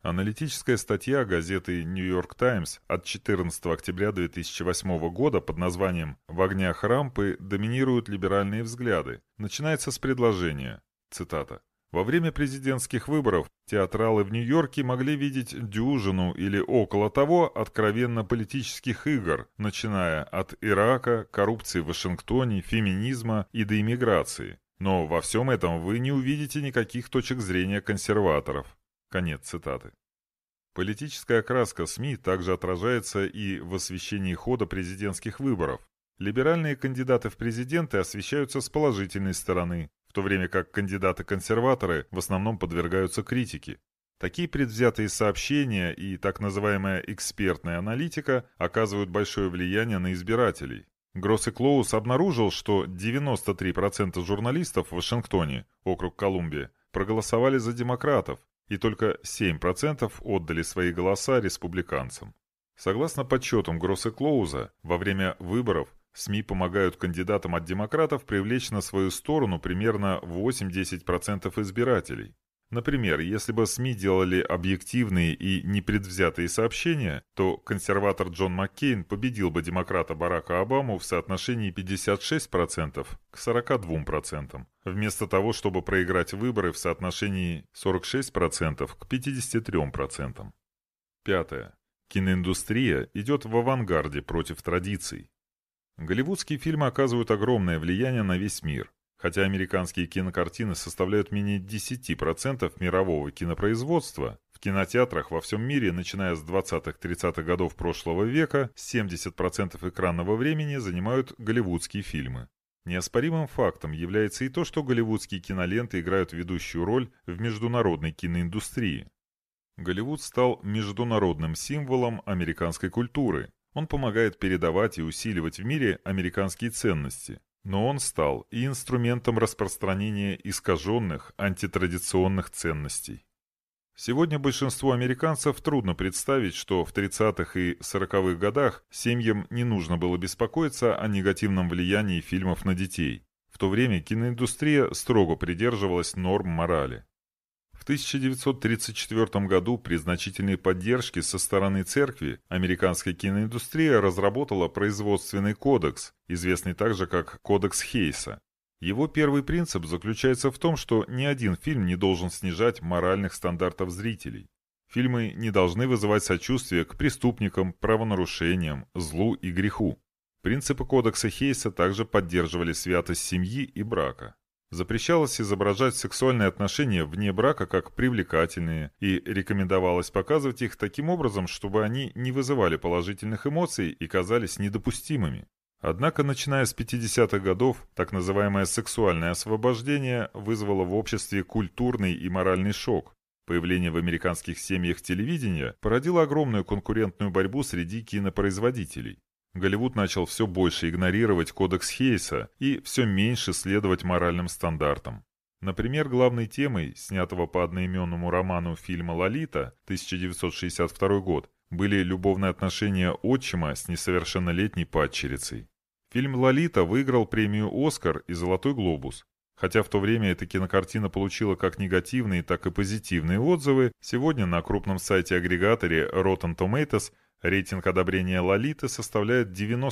A: Аналитическая статья газеты New York Times от 14 октября 2008 года под названием «В огнях рампы доминируют либеральные взгляды» начинается с предложения, цитата, «Во время президентских выборов театралы в Нью-Йорке могли видеть дюжину или около того откровенно политических игр, начиная от Ирака, коррупции в Вашингтоне, феминизма и до иммиграции. Но во всем этом вы не увидите никаких точек зрения консерваторов». Конец цитаты. Политическая окраска СМИ также отражается и в освещении хода президентских выборов. Либеральные кандидаты в президенты освещаются с положительной стороны, в то время как кандидаты-консерваторы в основном подвергаются критике. Такие предвзятые сообщения и так называемая экспертная аналитика оказывают большое влияние на избирателей. Гросс и Клоус обнаружил, что 93% журналистов в Вашингтоне, округ Колумбия, проголосовали за демократов, и только 7% отдали свои голоса республиканцам. Согласно подсчетам Гросса и Клоуза, во время выборов СМИ помогают кандидатам от демократов привлечь на свою сторону примерно 8-10% избирателей. Например, если бы СМИ делали объективные и непредвзятые сообщения, то консерватор Джон Маккейн победил бы демократа Барака Обаму в соотношении 56% к 42%, вместо того, чтобы проиграть выборы в соотношении 46% к 53%. Пятое. Киноиндустрия идет в авангарде против традиций. Голливудские фильмы оказывают огромное влияние на весь мир. Хотя американские кинокартины составляют менее 10% мирового кинопроизводства, в кинотеатрах во всем мире, начиная с 20-30-х годов прошлого века, 70% экранного времени занимают голливудские фильмы. Неоспоримым фактом является и то, что голливудские киноленты играют ведущую роль в международной киноиндустрии. Голливуд стал международным символом американской культуры. Он помогает передавать и усиливать в мире американские ценности. Но он стал и инструментом распространения искаженных, антитрадиционных ценностей. Сегодня большинству американцев трудно представить, что в 30-х и 40-х годах семьям не нужно было беспокоиться о негативном влиянии фильмов на детей. В то время киноиндустрия строго придерживалась норм морали. В 1934 году при значительной поддержке со стороны церкви американская киноиндустрия разработала производственный кодекс, известный также как Кодекс Хейса. Его первый принцип заключается в том, что ни один фильм не должен снижать моральных стандартов зрителей. Фильмы не должны вызывать сочувствие к преступникам, правонарушениям, злу и греху. Принципы Кодекса Хейса также поддерживали святость семьи и брака. Запрещалось изображать сексуальные отношения вне брака как привлекательные и рекомендовалось показывать их таким образом, чтобы они не вызывали положительных эмоций и казались недопустимыми. Однако, начиная с 50-х годов, так называемое сексуальное освобождение вызвало в обществе культурный и моральный шок. Появление в американских семьях телевидения породило огромную конкурентную борьбу среди кинопроизводителей. Голливуд начал все больше игнорировать Кодекс Хейса и все меньше следовать моральным стандартам. Например, главной темой, снятого по одноименному роману фильма «Лолита» 1962 год, были любовные отношения отчима с несовершеннолетней падчерицей. Фильм «Лолита» выиграл премию «Оскар» и «Золотой глобус». Хотя в то время эта кинокартина получила как негативные, так и позитивные отзывы, сегодня на крупном сайте-агрегаторе Rotten Tomatoes рейтинг одобрения «Лолиты» составляет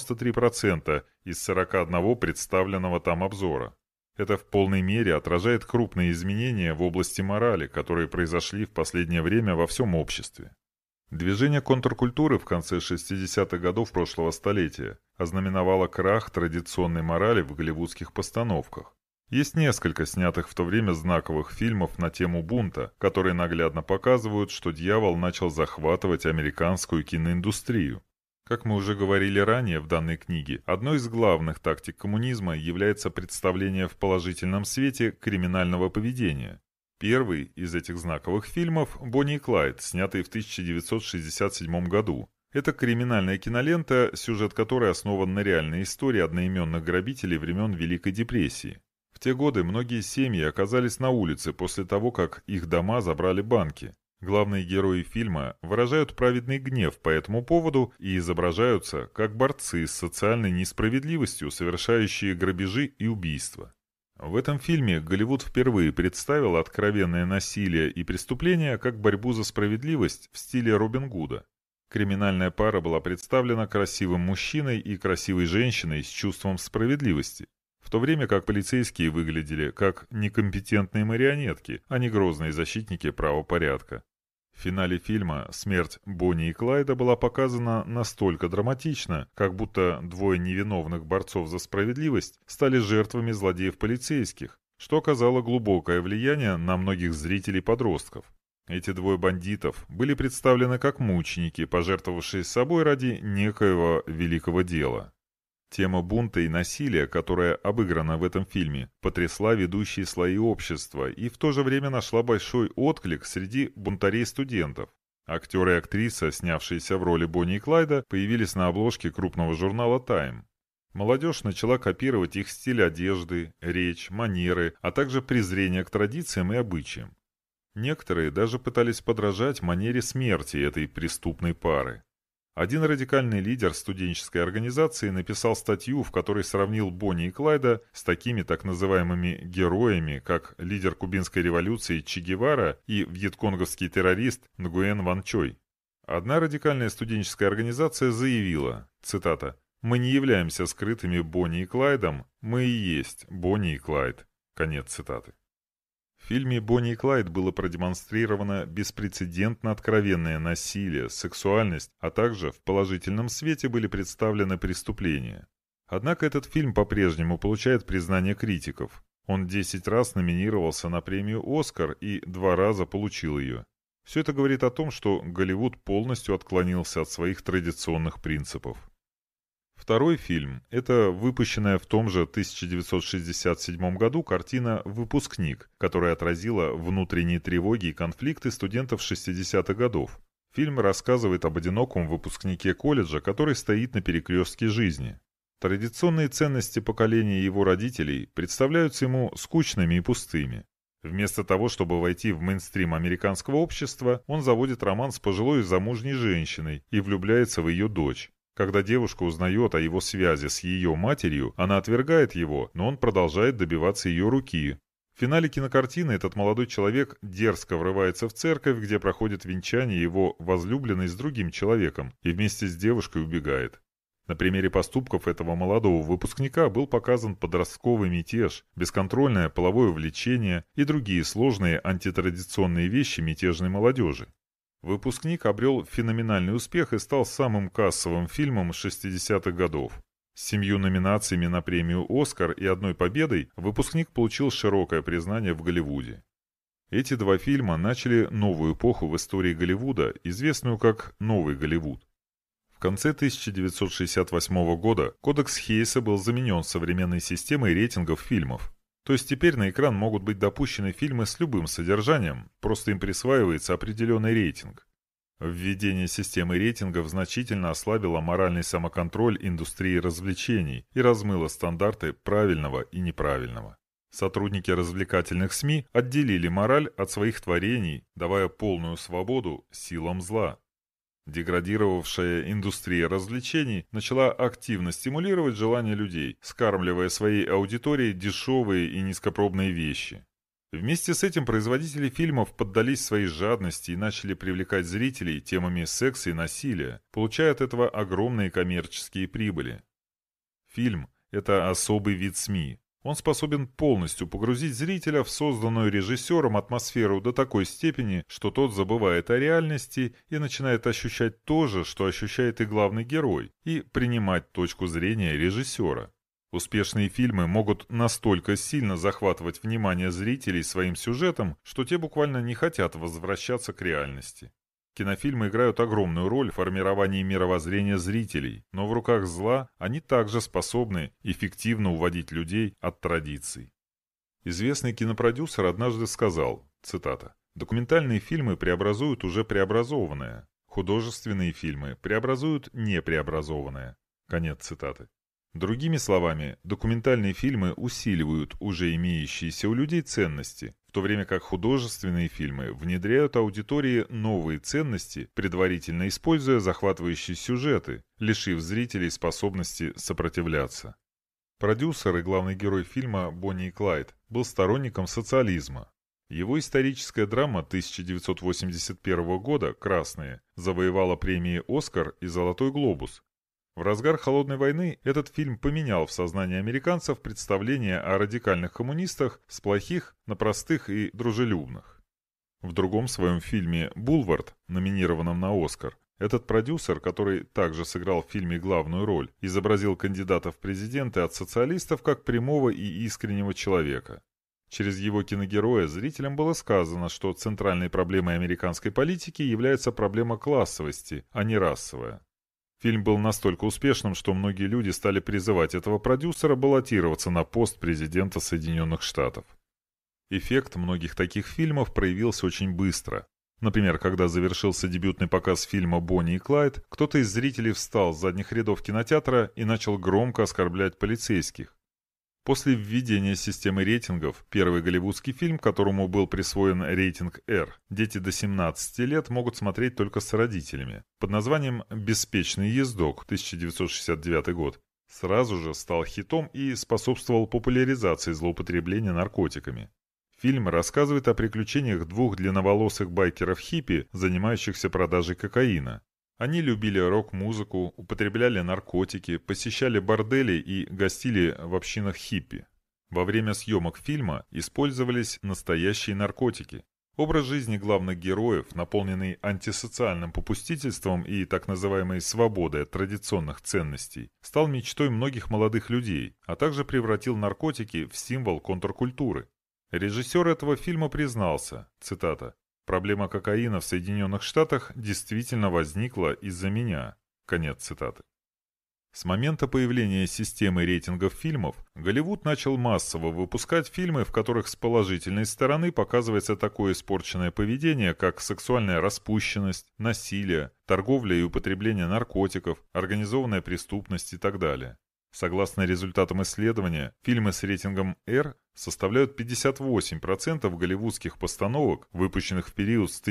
A: 93% из 41 представленного там обзора. Это в полной мере отражает крупные изменения в области морали, которые произошли в последнее время во всем обществе. Движение контркультуры в конце 60-х годов прошлого столетия ознаменовало крах традиционной морали в голливудских постановках. Есть несколько снятых в то время знаковых фильмов на тему бунта, которые наглядно показывают, что дьявол начал захватывать американскую киноиндустрию. Как мы уже говорили ранее в данной книге, одной из главных тактик коммунизма является представление в положительном свете криминального поведения. Первый из этих знаковых фильмов – «Бонни и Клайд», снятый в 1967 году. Это криминальная кинолента, сюжет которой основан на реальной истории одноименных грабителей времен Великой депрессии. В те годы многие семьи оказались на улице после того, как их дома забрали банки. Главные герои фильма выражают праведный гнев по этому поводу и изображаются как борцы с социальной несправедливостью, совершающие грабежи и убийства. В этом фильме Голливуд впервые представил откровенное насилие и преступления как борьбу за справедливость в стиле Робин Гуда. Криминальная пара была представлена красивым мужчиной и красивой женщиной с чувством справедливости, в то время как полицейские выглядели как некомпетентные марионетки, а не грозные защитники правопорядка. В финале фильма смерть Бонни и Клайда была показана настолько драматично, как будто двое невиновных борцов за справедливость стали жертвами злодеев-полицейских, что оказало глубокое влияние на многих зрителей-подростков. Эти двое бандитов были представлены как мученики, пожертвовавшие собой ради некоего великого дела. Тема бунта и насилия, которая обыграна в этом фильме, потрясла ведущие слои общества и в то же время нашла большой отклик среди бунтарей-студентов. Актеры и актриса, снявшиеся в роли Бонни и Клайда, появились на обложке крупного журнала «Тайм». Молодежь начала копировать их стиль одежды, речь, манеры, а также презрение к традициям и обычаям. Некоторые даже пытались подражать манере смерти этой преступной пары. Один радикальный лидер студенческой организации написал статью, в которой сравнил Бонни и Клайда с такими так называемыми героями, как лидер кубинской революции Че Гевара и вьетконговский террорист Нгуен Ван Чой. Одна радикальная студенческая организация заявила, цитата, «Мы не являемся скрытыми Бонни и Клайдом, мы и есть Бонни и Клайд». Конец цитаты. В фильме «Бонни и Клайд» было продемонстрировано беспрецедентно откровенное насилие, сексуальность, а также в положительном свете были представлены преступления. Однако этот фильм по-прежнему получает признание критиков. Он 10 раз номинировался на премию «Оскар» и 2 раза получил ее. Все это говорит о том, что Голливуд полностью отклонился от своих традиционных принципов. Второй фильм – это выпущенная в том же 1967 году картина «Выпускник», которая отразила внутренние тревоги и конфликты студентов 60-х годов. Фильм рассказывает об одиноком выпускнике колледжа, который стоит на перекрестке жизни. Традиционные ценности поколения его родителей представляются ему скучными и пустыми. Вместо того, чтобы войти в мейнстрим американского общества, он заводит роман с пожилой замужней женщиной и влюбляется в ее дочь. Когда девушка узнает о его связи с ее матерью, она отвергает его, но он продолжает добиваться ее руки. В финале кинокартины этот молодой человек дерзко врывается в церковь, где проходит венчание его возлюбленной с другим человеком, и вместе с девушкой убегает. На примере поступков этого молодого выпускника был показан подростковый мятеж, бесконтрольное половое влечение и другие сложные антитрадиционные вещи мятежной молодежи. «Выпускник» обрел феноменальный успех и стал самым кассовым фильмом 60-х годов. С 7 номинациями на премию «Оскар» и 1 победой «Выпускник» получил широкое признание в Голливуде. Эти 2 фильма начали новую эпоху в истории Голливуда, известную как «Новый Голливуд». В конце 1968 года кодекс Хейса был заменен современной системой рейтингов фильмов. То есть теперь на экран могут быть допущены фильмы с любым содержанием, просто им присваивается определенный рейтинг. Введение системы рейтингов значительно ослабило моральный самоконтроль индустрии развлечений и размыло стандарты правильного и неправильного. Сотрудники развлекательных СМИ отделили мораль от своих творений, давая полную свободу силам зла. Деградировавшая индустрия развлечений начала активно стимулировать желания людей, скармливая своей аудитории дешевые и низкопробные вещи. Вместе с этим производители фильмов поддались своей жадности и начали привлекать зрителей темами секса и насилия, получая от этого огромные коммерческие прибыли. Фильм – это особый вид СМИ. Он способен полностью погрузить зрителя в созданную режиссером атмосферу до такой степени, что тот забывает о реальности и начинает ощущать то же, что ощущает и главный герой, и принимать точку зрения режиссера. Успешные фильмы могут настолько сильно захватывать внимание зрителей своим сюжетом, что те буквально не хотят возвращаться к реальности. Кинофильмы играют огромную роль в формировании мировоззрения зрителей, но в руках зла они также способны эффективно уводить людей от традиций. Известный кинопродюсер однажды сказал, цитата, «Документальные фильмы преобразуют уже преобразованное, художественные фильмы преобразуют непреобразованное». Конец цитаты. Другими словами, документальные фильмы усиливают уже имеющиеся у людей ценности, в то время как художественные фильмы внедряют аудитории новые ценности, предварительно используя захватывающие сюжеты, лишив зрителей способности сопротивляться. Продюсер и главный герой фильма Бонни и Клайд был сторонником социализма. Его историческая драма 1981 года «Красные» завоевала премии «Оскар» и «Золотой глобус». В разгар Холодной войны этот фильм поменял в сознании американцев представление о радикальных коммунистах с плохих на простых и дружелюбных. В другом своем фильме «Булвард», номинированном на «Оскар», этот продюсер, который также сыграл в фильме главную роль, изобразил кандидата в президенты от социалистов как прямого и искреннего человека. Через его киногероя зрителям было сказано, что центральной проблемой американской политики является проблема классовости, а не расовая. Фильм был настолько успешным, что многие люди стали призывать этого продюсера баллотироваться на пост президента Соединенных Штатов. Эффект многих таких фильмов проявился очень быстро. Например, когда завершился дебютный показ фильма «Бонни и Клайд», кто-то из зрителей встал с задних рядов кинотеатра и начал громко оскорблять полицейских. После введения системы рейтингов, первый голливудский фильм, которому был присвоен рейтинг R, дети до 17 лет могут смотреть только с родителями, под названием «Беспечный ездок» 1969 год, сразу же стал хитом и способствовал популяризации злоупотребления наркотиками. Фильм рассказывает о приключениях двух длинноволосых байкеров-хиппи, занимающихся продажей кокаина. Они любили рок-музыку, употребляли наркотики, посещали бордели и гостили в общинах хиппи. Во время съемок фильма использовались настоящие наркотики. Образ жизни главных героев, наполненный антисоциальным попустительством и так называемой свободой от традиционных ценностей, стал мечтой многих молодых людей, а также превратил наркотики в символ контркультуры. Режиссер этого фильма признался, цитата, «Проблема кокаина в Соединенных Штатах действительно возникла из-за меня». Конец цитаты. С момента появления системы рейтингов фильмов Голливуд начал массово выпускать фильмы, в которых с положительной стороны показывается такое испорченное поведение, как сексуальная распущенность, насилие, торговля и употребление наркотиков, организованная преступность и так далее. Согласно результатам исследования, фильмы с рейтингом R составляют 58% голливудских постановок, выпущенных в период с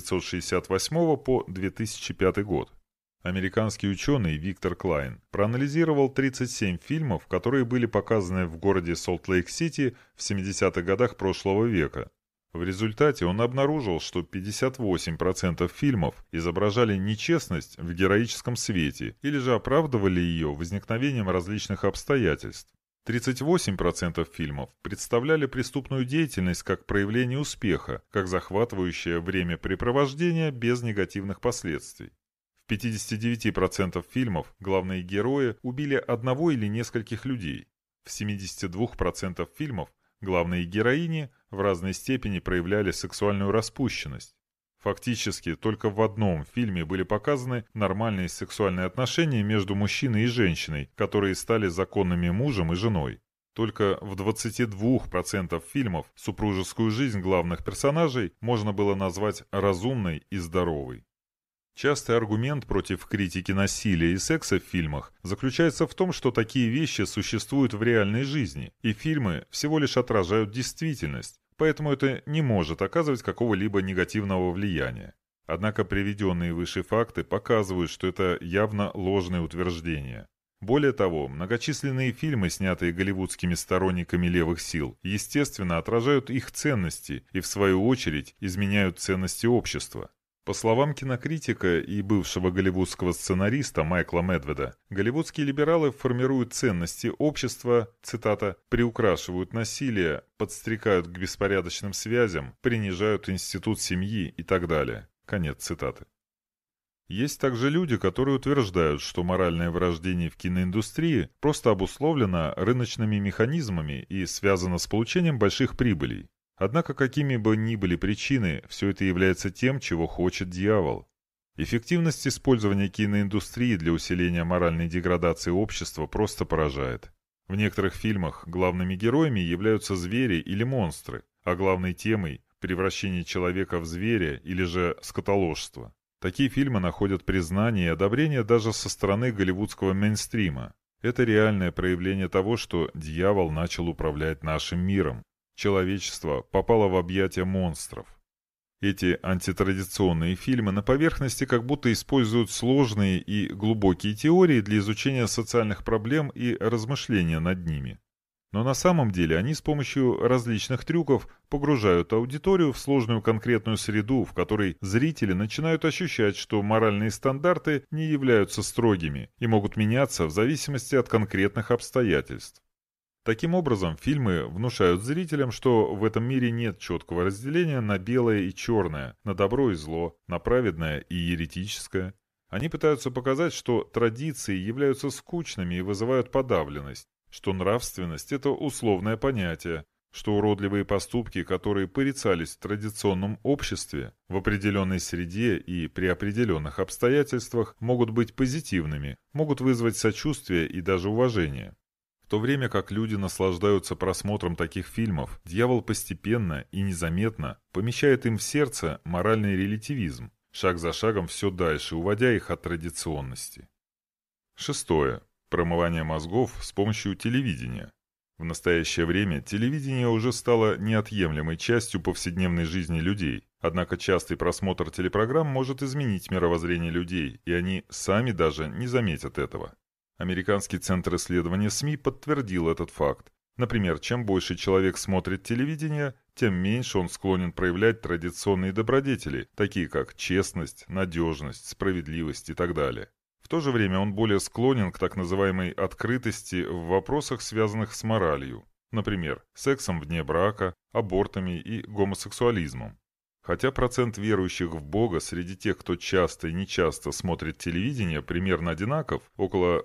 A: 1968 по 2005 год. Американский ученый Виктор Клайн проанализировал 37 фильмов, которые были показаны в городе Солт-Лейк-Сити в 70-х годах прошлого века. В результате он обнаружил, что 58% фильмов изображали нечестность в героическом свете или же оправдывали ее возникновением различных обстоятельств. 38% фильмов представляли преступную деятельность как проявление успеха, как захватывающее времяпрепровождение без негативных последствий. В 59% фильмов главные герои убили одного или нескольких людей. В 72% фильмов главные героини в разной степени проявляли сексуальную распущенность. Фактически, только в одном фильме были показаны нормальные сексуальные отношения между мужчиной и женщиной, которые стали законными мужем и женой. Только в 22% фильмов супружескую жизнь главных персонажей можно было назвать разумной и здоровой. Частый аргумент против критики насилия и секса в фильмах заключается в том, что такие вещи существуют в реальной жизни, и фильмы всего лишь отражают действительность, поэтому это не может оказывать какого-либо негативного влияния. Однако приведенные выше факты показывают, что это явно ложное утверждение. Более того, многочисленные фильмы, снятые голливудскими сторонниками левых сил, естественно отражают их ценности и, в свою очередь, изменяют ценности общества. По словам кинокритика и бывшего голливудского сценариста Майкла Медведа, голливудские либералы формируют ценности общества, цитата, «приукрашивают насилие, подстрекают к беспорядочным связям, принижают институт семьи и так далее». Конец цитаты. Есть также люди, которые утверждают, что моральное вырождение в киноиндустрии просто обусловлено рыночными механизмами и связано с получением больших прибылей. Однако, какими бы ни были причины, все это является тем, чего хочет дьявол. Эффективность использования киноиндустрии для усиления моральной деградации общества просто поражает. В некоторых фильмах главными героями являются звери или монстры, а главной темой – превращение человека в зверя или же скотоложство. Такие фильмы находят признание и одобрение даже со стороны голливудского мейнстрима. Это реальное проявление того, что дьявол начал управлять нашим миром. Человечество попало в объятия монстров. Эти антитрадиционные фильмы на поверхности как будто используют сложные и глубокие теории для изучения социальных проблем и размышления над ними. Но на самом деле они с помощью различных трюков погружают аудиторию в сложную конкретную среду, в которой зрители начинают ощущать, что моральные стандарты не являются строгими и могут меняться в зависимости от конкретных обстоятельств. Таким образом, фильмы внушают зрителям, что в этом мире нет четкого разделения на белое и черное, на добро и зло, на праведное и еретическое. Они пытаются показать, что традиции являются скучными и вызывают подавленность, что нравственность – это условное понятие, что уродливые поступки, которые порицались в традиционном обществе, в определенной среде и при определенных обстоятельствах могут быть позитивными, могут вызвать сочувствие и даже уважение. В то время как люди наслаждаются просмотром таких фильмов, дьявол постепенно и незаметно помещает им в сердце моральный релятивизм, шаг за шагом все дальше, уводя их от традиционности. 6. Промывание мозгов с помощью телевидения. В настоящее время телевидение уже стало неотъемлемой частью повседневной жизни людей, однако частый просмотр телепрограмм может изменить мировоззрение людей, и они сами даже не заметят этого. Американский центр исследования СМИ подтвердил этот факт. Например, чем больше человек смотрит телевидение, тем меньше он склонен проявлять традиционные добродетели, такие как честность, надежность, справедливость и так далее. В то же время он более склонен к так называемой открытости в вопросах, связанных с моралью, например, сексом вне брака, абортами и гомосексуализмом. Хотя процент верующих в Бога среди тех, кто часто и нечасто смотрит телевидение, примерно одинаков, около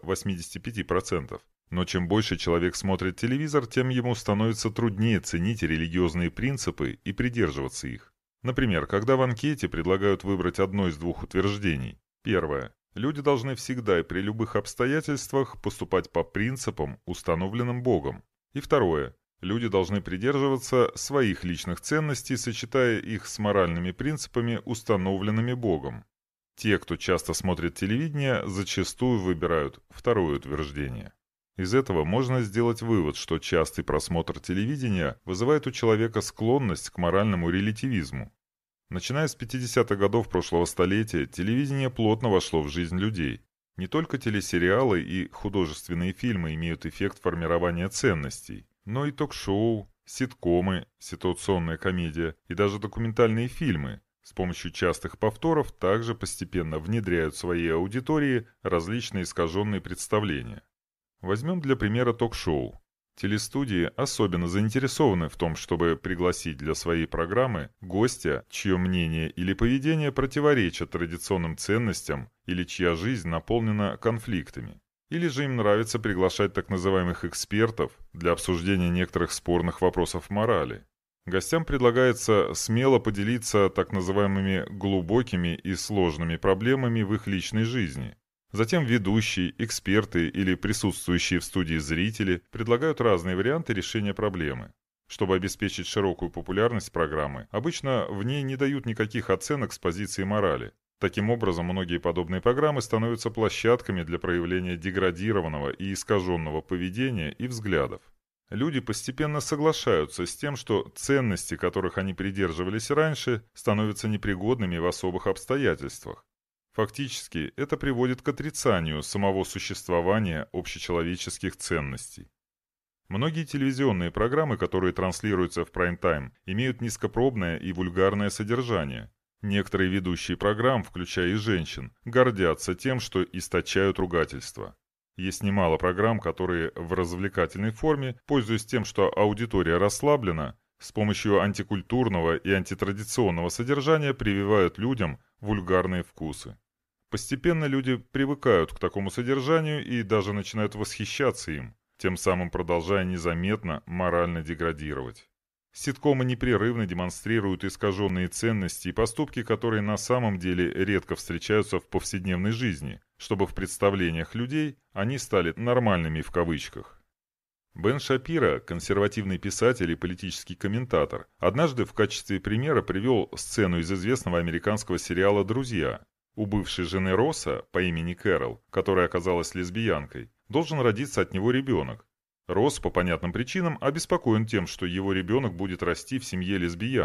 A: 85%, но чем больше человек смотрит телевизор, тем ему становится труднее ценить религиозные принципы и придерживаться их. Например, когда в анкете предлагают выбрать одно из двух утверждений. Первое. Люди должны всегда и при любых обстоятельствах поступать по принципам, установленным Богом. И второе. Люди должны придерживаться своих личных ценностей, сочетая их с моральными принципами, установленными Богом. Те, кто часто смотрит телевидение, зачастую выбирают второе утверждение. Из этого можно сделать вывод, что частый просмотр телевидения вызывает у человека склонность к моральному релятивизму. Начиная с 50-х годов прошлого столетия, телевидение плотно вошло в жизнь людей. Не только телесериалы и художественные фильмы имеют эффект формирования ценностей, но и ток-шоу, ситкомы, ситуационная комедия и даже документальные фильмы с помощью частых повторов также постепенно внедряют в свои аудитории различные искаженные представления. Возьмем для примера ток-шоу. Телестудии особенно заинтересованы в том, чтобы пригласить для своей программы гостя, чье мнение или поведение противоречат традиционным ценностям или чья жизнь наполнена конфликтами. Или же им нравится приглашать так называемых экспертов для обсуждения некоторых спорных вопросов морали. Гостям предлагается смело поделиться так называемыми глубокими и сложными проблемами в их личной жизни. Затем ведущие, эксперты или присутствующие в студии зрители предлагают разные варианты решения проблемы. Чтобы обеспечить широкую популярность программы, обычно в ней не дают никаких оценок с позиции морали. Таким образом, многие подобные программы становятся площадками для проявления деградированного и искаженного поведения и взглядов. Люди постепенно соглашаются с тем, что ценности, которых они придерживались раньше, становятся непригодными в особых обстоятельствах. Фактически, это приводит к отрицанию самого существования общечеловеческих ценностей. Многие телевизионные программы, которые транслируются в прайм-тайм, имеют низкопробное и вульгарное содержание. Некоторые ведущие программ, включая и женщин, гордятся тем, что источают ругательства. Есть немало программ, которые в развлекательной форме, пользуясь тем, что аудитория расслаблена, с помощью антикультурного и антитрадиционного содержания прививают людям вульгарные вкусы. Постепенно люди привыкают к такому содержанию и даже начинают восхищаться им, тем самым продолжая незаметно морально деградировать. Ситкомы непрерывно демонстрируют искаженные ценности и поступки, которые на самом деле редко встречаются в повседневной жизни, чтобы в представлениях людей они стали «нормальными» в кавычках. Бен Шапиро, консервативный писатель и политический комментатор, однажды в качестве примера привел сцену из известного американского сериала «Друзья». У бывшей жены Росса по имени Кэрол, которая оказалась лесбиянкой, должен родиться от него ребенок. Росс по понятным причинам обеспокоен тем, что его ребенок будет расти в семье лесбиянок.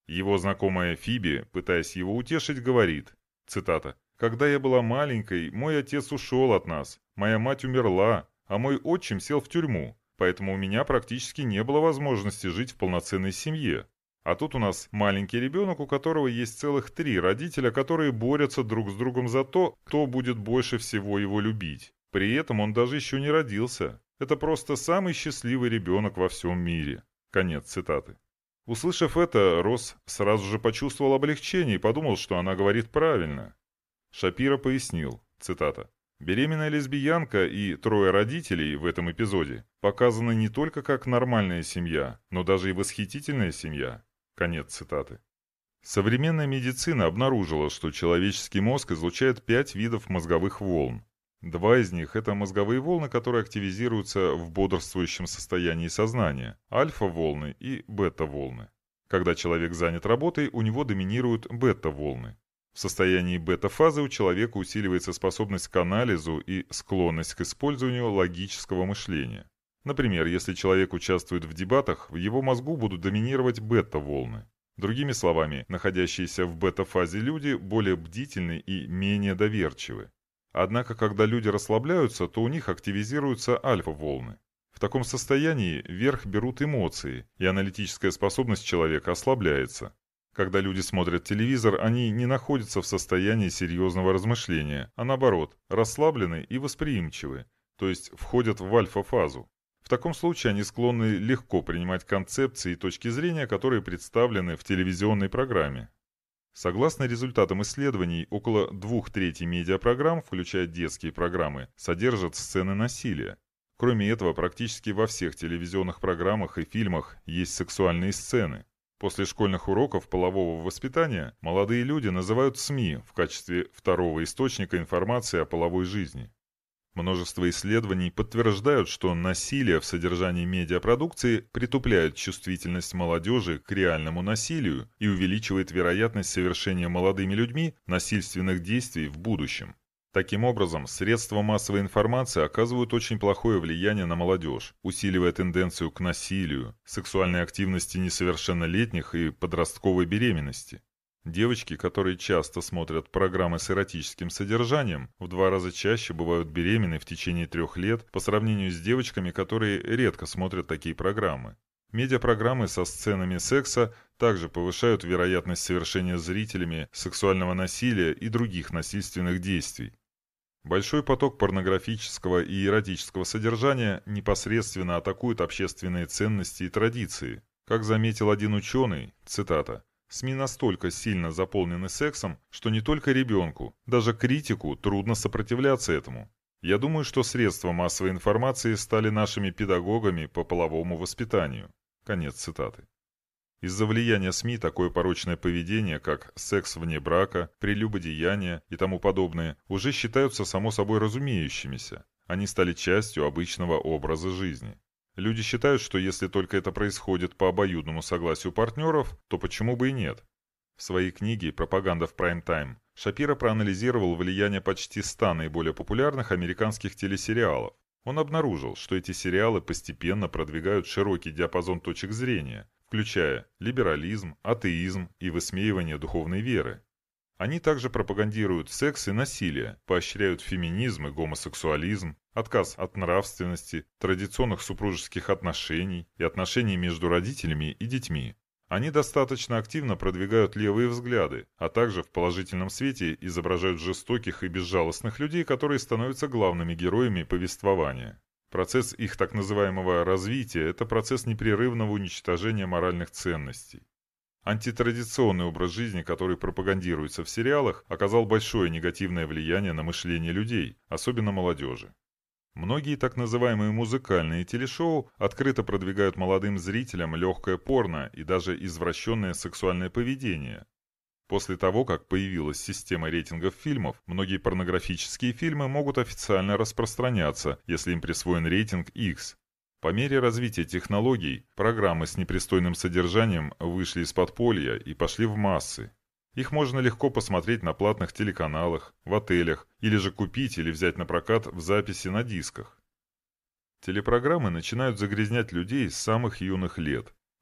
A: Его знакомая Фиби, пытаясь его утешить, говорит, цитата, «Когда я была маленькой, мой отец ушел от нас, моя мать умерла, а мой отчим сел в тюрьму, поэтому у меня практически не было возможности жить в полноценной семье. А тут у нас маленький ребенок, у которого есть целых 3 родителя, которые борются друг с другом за то, кто будет больше всего его любить. При этом он даже еще не родился. Это просто самый счастливый ребенок во всем мире». Конец цитаты. Услышав это, Росс сразу же почувствовал облегчение и подумал, что она говорит правильно. Шапиро пояснил, цитата, «Беременная лесбиянка и 3 родителей в этом эпизоде показаны не только как нормальная семья, но даже и восхитительная семья». Конец цитаты. Современная медицина обнаружила, что человеческий мозг излучает 5 видов мозговых волн. 2 из них – это мозговые волны, которые активизируются в бодрствующем состоянии сознания – альфа-волны и бета-волны. Когда человек занят работой, у него доминируют бета-волны. В состоянии бета-фазы у человека усиливается способность к анализу и склонность к использованию логического мышления. Например, если человек участвует в дебатах, в его мозгу будут доминировать бета-волны. Другими словами, находящиеся в бета-фазе люди более бдительны и менее доверчивы. Однако, когда люди расслабляются, то у них активизируются альфа-волны. В таком состоянии верх берут эмоции, и аналитическая способность человека ослабляется. Когда люди смотрят телевизор, они не находятся в состоянии серьезного размышления, а наоборот, расслаблены и восприимчивы, то есть входят в альфа-фазу. В таком случае они склонны легко принимать концепции и точки зрения, которые представлены в телевизионной программе. Согласно результатам исследований, около 2/3 медиапрограмм, включая детские программы, содержат сцены насилия. Кроме этого, практически во всех телевизионных программах и фильмах есть сексуальные сцены. После школьных уроков полового воспитания молодые люди называют СМИ в качестве второго источника информации о половой жизни. Множество исследований подтверждают, что насилие в содержании медиапродукции притупляет чувствительность молодежи к реальному насилию и увеличивает вероятность совершения молодыми людьми насильственных действий в будущем. Таким образом, средства массовой информации оказывают очень плохое влияние на молодежь, усиливая тенденцию к насилию, сексуальной активности несовершеннолетних и подростковой беременности. Девочки, которые часто смотрят программы с эротическим содержанием, в 2 раза чаще бывают беременны в течение 3 лет по сравнению с девочками, которые редко смотрят такие программы. Медиапрограммы со сценами секса также повышают вероятность совершения зрителями сексуального насилия и других насильственных действий. Большой поток порнографического и эротического содержания непосредственно атакует общественные ценности и традиции. Как заметил один ученый, цитата, «СМИ настолько сильно заполнены сексом, что не только ребенку, даже критику трудно сопротивляться этому. Я думаю, что средства массовой информации стали нашими педагогами по половому воспитанию». Конец цитаты. Из-за влияния СМИ такое порочное поведение, как секс вне брака, прелюбодеяние и тому подобное, уже считаются само собой разумеющимися. Они стали частью обычного образа жизни. Люди считают, что если только это происходит по обоюдному согласию партнеров, то почему бы и нет? В своей книге «Пропаганда в прайм-тайм» Шапиро проанализировал влияние почти 100 наиболее популярных американских телесериалов. Он обнаружил, что эти сериалы постепенно продвигают широкий диапазон точек зрения, включая либерализм, атеизм и высмеивание духовной веры. Они также пропагандируют секс и насилие, поощряют феминизм и гомосексуализм, отказ от нравственности, традиционных супружеских отношений и отношений между родителями и детьми. Они достаточно активно продвигают левые взгляды, а также в положительном свете изображают жестоких и безжалостных людей, которые становятся главными героями повествования. Процесс их так называемого развития – это процесс непрерывного уничтожения моральных ценностей. Антитрадиционный образ жизни, который пропагандируется в сериалах, оказал большое негативное влияние на мышление людей, особенно молодежи. Многие так называемые музыкальные телешоу открыто продвигают молодым зрителям легкое порно и даже извращенное сексуальное поведение. После того, как появилась система рейтингов фильмов, многие порнографические фильмы могут официально распространяться, если им присвоен рейтинг X. По мере развития технологий, программы с непристойным содержанием вышли из подполья и пошли в массы. Их можно легко посмотреть на платных телеканалах, в отелях, или же купить или взять на прокат в записи на дисках. Телепрограммы начинают загрязнять людей с самых юных лет.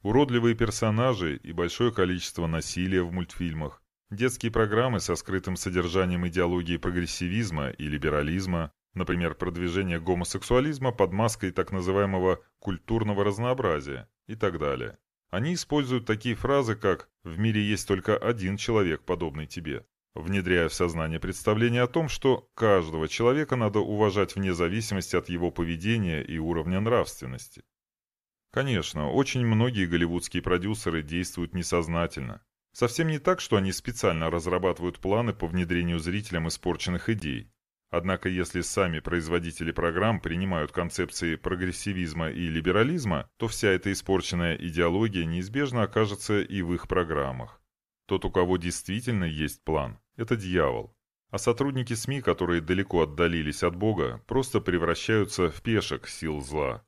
A: Уродливые персонажи и большое количество насилия в мультфильмах, детские программы со скрытым содержанием идеологии прогрессивизма и либерализма, например, продвижение гомосексуализма под маской так называемого культурного разнообразия и так далее. Они используют такие фразы, как «в мире есть только один человек, подобный тебе», внедряя в сознание представление о том, что каждого человека надо уважать вне зависимости от его поведения и уровня нравственности. Конечно, очень многие голливудские продюсеры действуют несознательно. Совсем не так, что они специально разрабатывают планы по внедрению зрителям испорченных идей. Однако, если сами производители программ принимают концепции прогрессивизма и либерализма, то вся эта испорченная идеология неизбежно окажется и в их программах. Тот, у кого действительно есть план, это дьявол. А сотрудники СМИ, которые далеко отдалились от Бога, просто превращаются в пешек сил зла.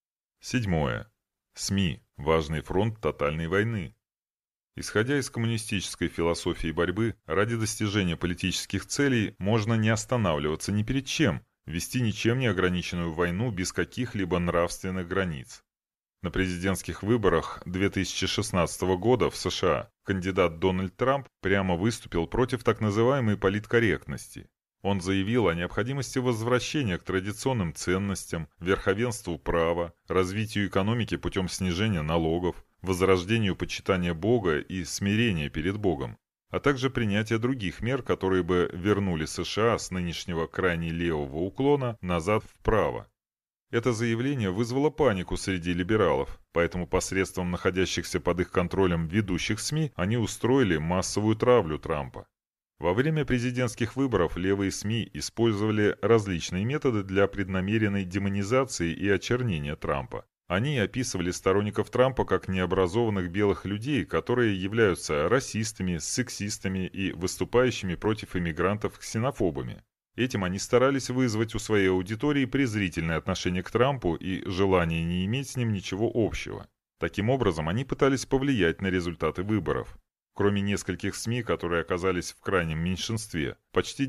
A: 7. СМИ – важный фронт тотальной войны. Исходя из коммунистической философии борьбы, ради достижения политических целей можно не останавливаться ни перед чем, вести ничем не ограниченную войну без каких-либо нравственных границ. На президентских выборах 2016 года в США кандидат Дональд Трамп прямо выступил против так называемой политкорректности. Он заявил о необходимости возвращения к традиционным ценностям, верховенству права, развитию экономики путем снижения налогов, возрождению почитания Бога и смирения перед Богом, а также принятия других мер, которые бы вернули США с нынешнего крайне левого уклона назад вправо. Это заявление вызвало панику среди либералов, поэтому посредством находящихся под их контролем ведущих СМИ они устроили массовую травлю Трампа. Во время президентских выборов левые СМИ использовали различные методы для преднамеренной демонизации и очернения Трампа. Они описывали сторонников Трампа как необразованных белых людей, которые являются расистами, сексистами и выступающими против иммигрантов ксенофобами. Этим они старались вызвать у своей аудитории презрительное отношение к Трампу и желание не иметь с ним ничего общего. Таким образом, они пытались повлиять на результаты выборов. Кроме нескольких СМИ, которые оказались в крайнем меньшинстве, почти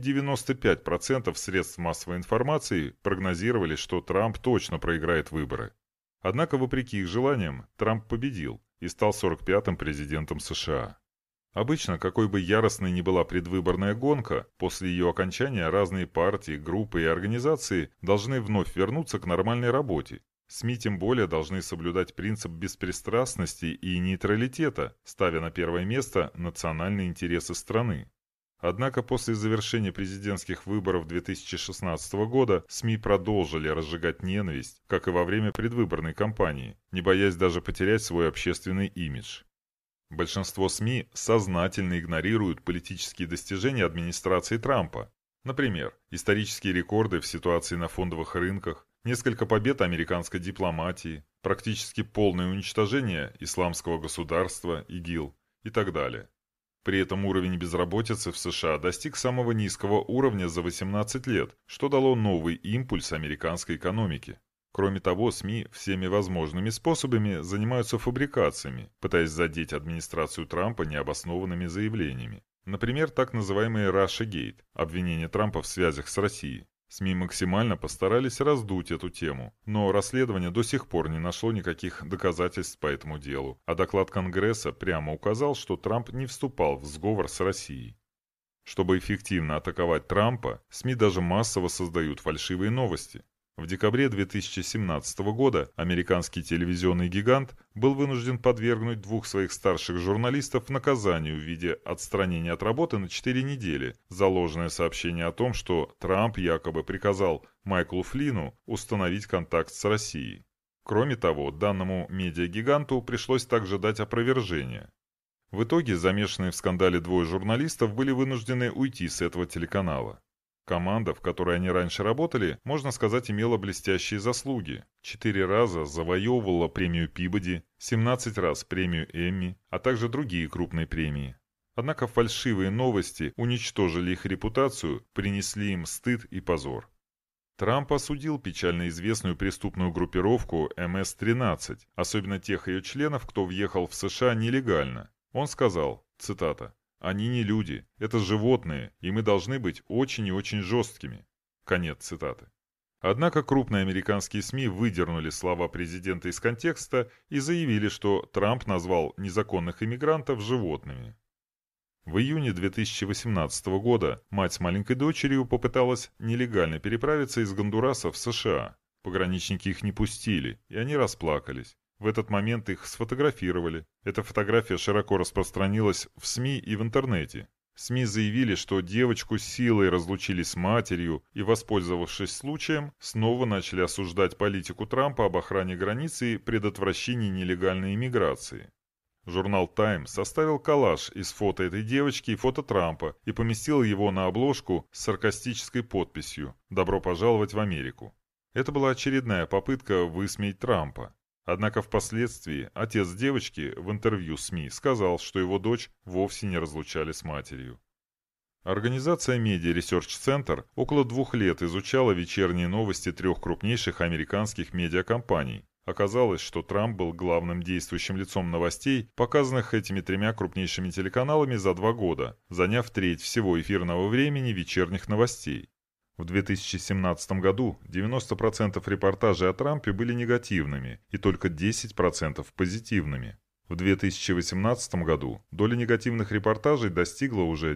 A: 95% средств массовой информации прогнозировали, что Трамп точно проиграет выборы. Однако, вопреки их желаниям, Трамп победил и стал 45-м президентом США. Обычно, какой бы яростной ни была предвыборная гонка, после ее окончания разные партии, группы и организации должны вновь вернуться к нормальной работе. СМИ тем более должны соблюдать принцип беспристрастности и нейтралитета, ставя на первое место национальные интересы страны. Однако после завершения президентских выборов 2016 года СМИ продолжили разжигать ненависть, как и во время предвыборной кампании, не боясь даже потерять свой общественный имидж. Большинство СМИ сознательно игнорируют политические достижения администрации Трампа. Например, исторические рекорды в ситуации на фондовых рынках, несколько побед американской дипломатии, практически полное уничтожение исламского государства, ИГИЛ и так далее. При этом уровень безработицы в США достиг самого низкого уровня за 18 лет, что дало новый импульс американской экономике. Кроме того, СМИ всеми возможными способами занимаются фабрикациями, пытаясь задеть администрацию Трампа необоснованными заявлениями. Например, так называемый Russiagate – обвинение Трампа в связях с Россией. СМИ максимально постарались раздуть эту тему, но расследование до сих пор не нашло никаких доказательств по этому делу, а доклад Конгресса прямо указал, что Трамп не вступал в сговор с Россией. Чтобы эффективно атаковать Трампа, СМИ даже массово создают фальшивые новости. В декабре 2017 года американский телевизионный гигант был вынужден подвергнуть двух своих старших журналистов наказанию в виде отстранения от работы на 4 недели за ложное сообщение о том, что Трамп якобы приказал Майклу Флину установить контакт с Россией. Кроме того, данному медиагиганту пришлось также дать опровержение. В итоге замешанные в скандале двое журналистов были вынуждены уйти с этого телеканала. Команда, в которой они раньше работали, можно сказать, имела блестящие заслуги. 4 раза завоевывала премию Пибоди, 17 раз премию Эмми, а также другие крупные премии. Однако фальшивые новости уничтожили их репутацию, принесли им стыд и позор. Трамп осудил печально известную преступную группировку МС-13, особенно тех ее членов, кто въехал в США нелегально. Он сказал, цитата, «Они не люди, это животные, и мы должны быть очень и очень жесткими». Конец цитаты. Однако крупные американские СМИ выдернули слова президента из контекста и заявили, что Трамп назвал незаконных иммигрантов животными. В июне 2018 года мать с маленькой дочерью попыталась нелегально переправиться из Гондураса в США. Пограничники их не пустили, и они расплакались. В этот момент их сфотографировали. Эта фотография широко распространилась в СМИ и в интернете. СМИ заявили, что девочку силой разлучили с матерью и, воспользовавшись случаем, снова начали осуждать политику Трампа об охране границы и предотвращении нелегальной иммиграции. Журнал Time составил коллаж из фото этой девочки и фото Трампа и поместил его на обложку с саркастической подписью «Добро пожаловать в Америку». Это была очередная попытка высмеять Трампа. Однако впоследствии отец девочки в интервью СМИ сказал, что его дочь вовсе не разлучали с матерью. Организация Media Research Center около 2 лет изучала вечерние новости 3 крупнейших американских медиакомпаний. Оказалось, что Трамп был главным действующим лицом новостей, показанных этими 3 крупнейшими телеканалами за 2 года, заняв треть всего эфирного времени вечерних новостей. В 2017 году 90% репортажей о Трампе были негативными и только 10% позитивными. В 2018 году доля негативных репортажей достигла уже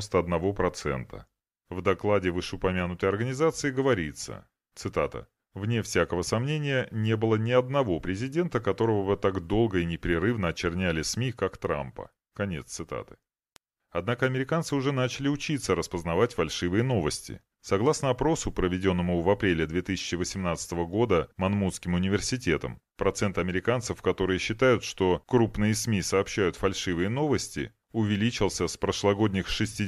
A: 91%. В докладе вышеупомянутой организации говорится, цитата, «Вне всякого сомнения, не было ни одного президента, которого бы так долго и непрерывно очерняли СМИ, как Трампа». Конец цитаты. Однако американцы уже начали учиться распознавать фальшивые новости. Согласно опросу, проведенному в апреле 2018 года Монмутским университетом, процент американцев, которые считают, что крупные СМИ сообщают фальшивые новости, увеличился с прошлогодних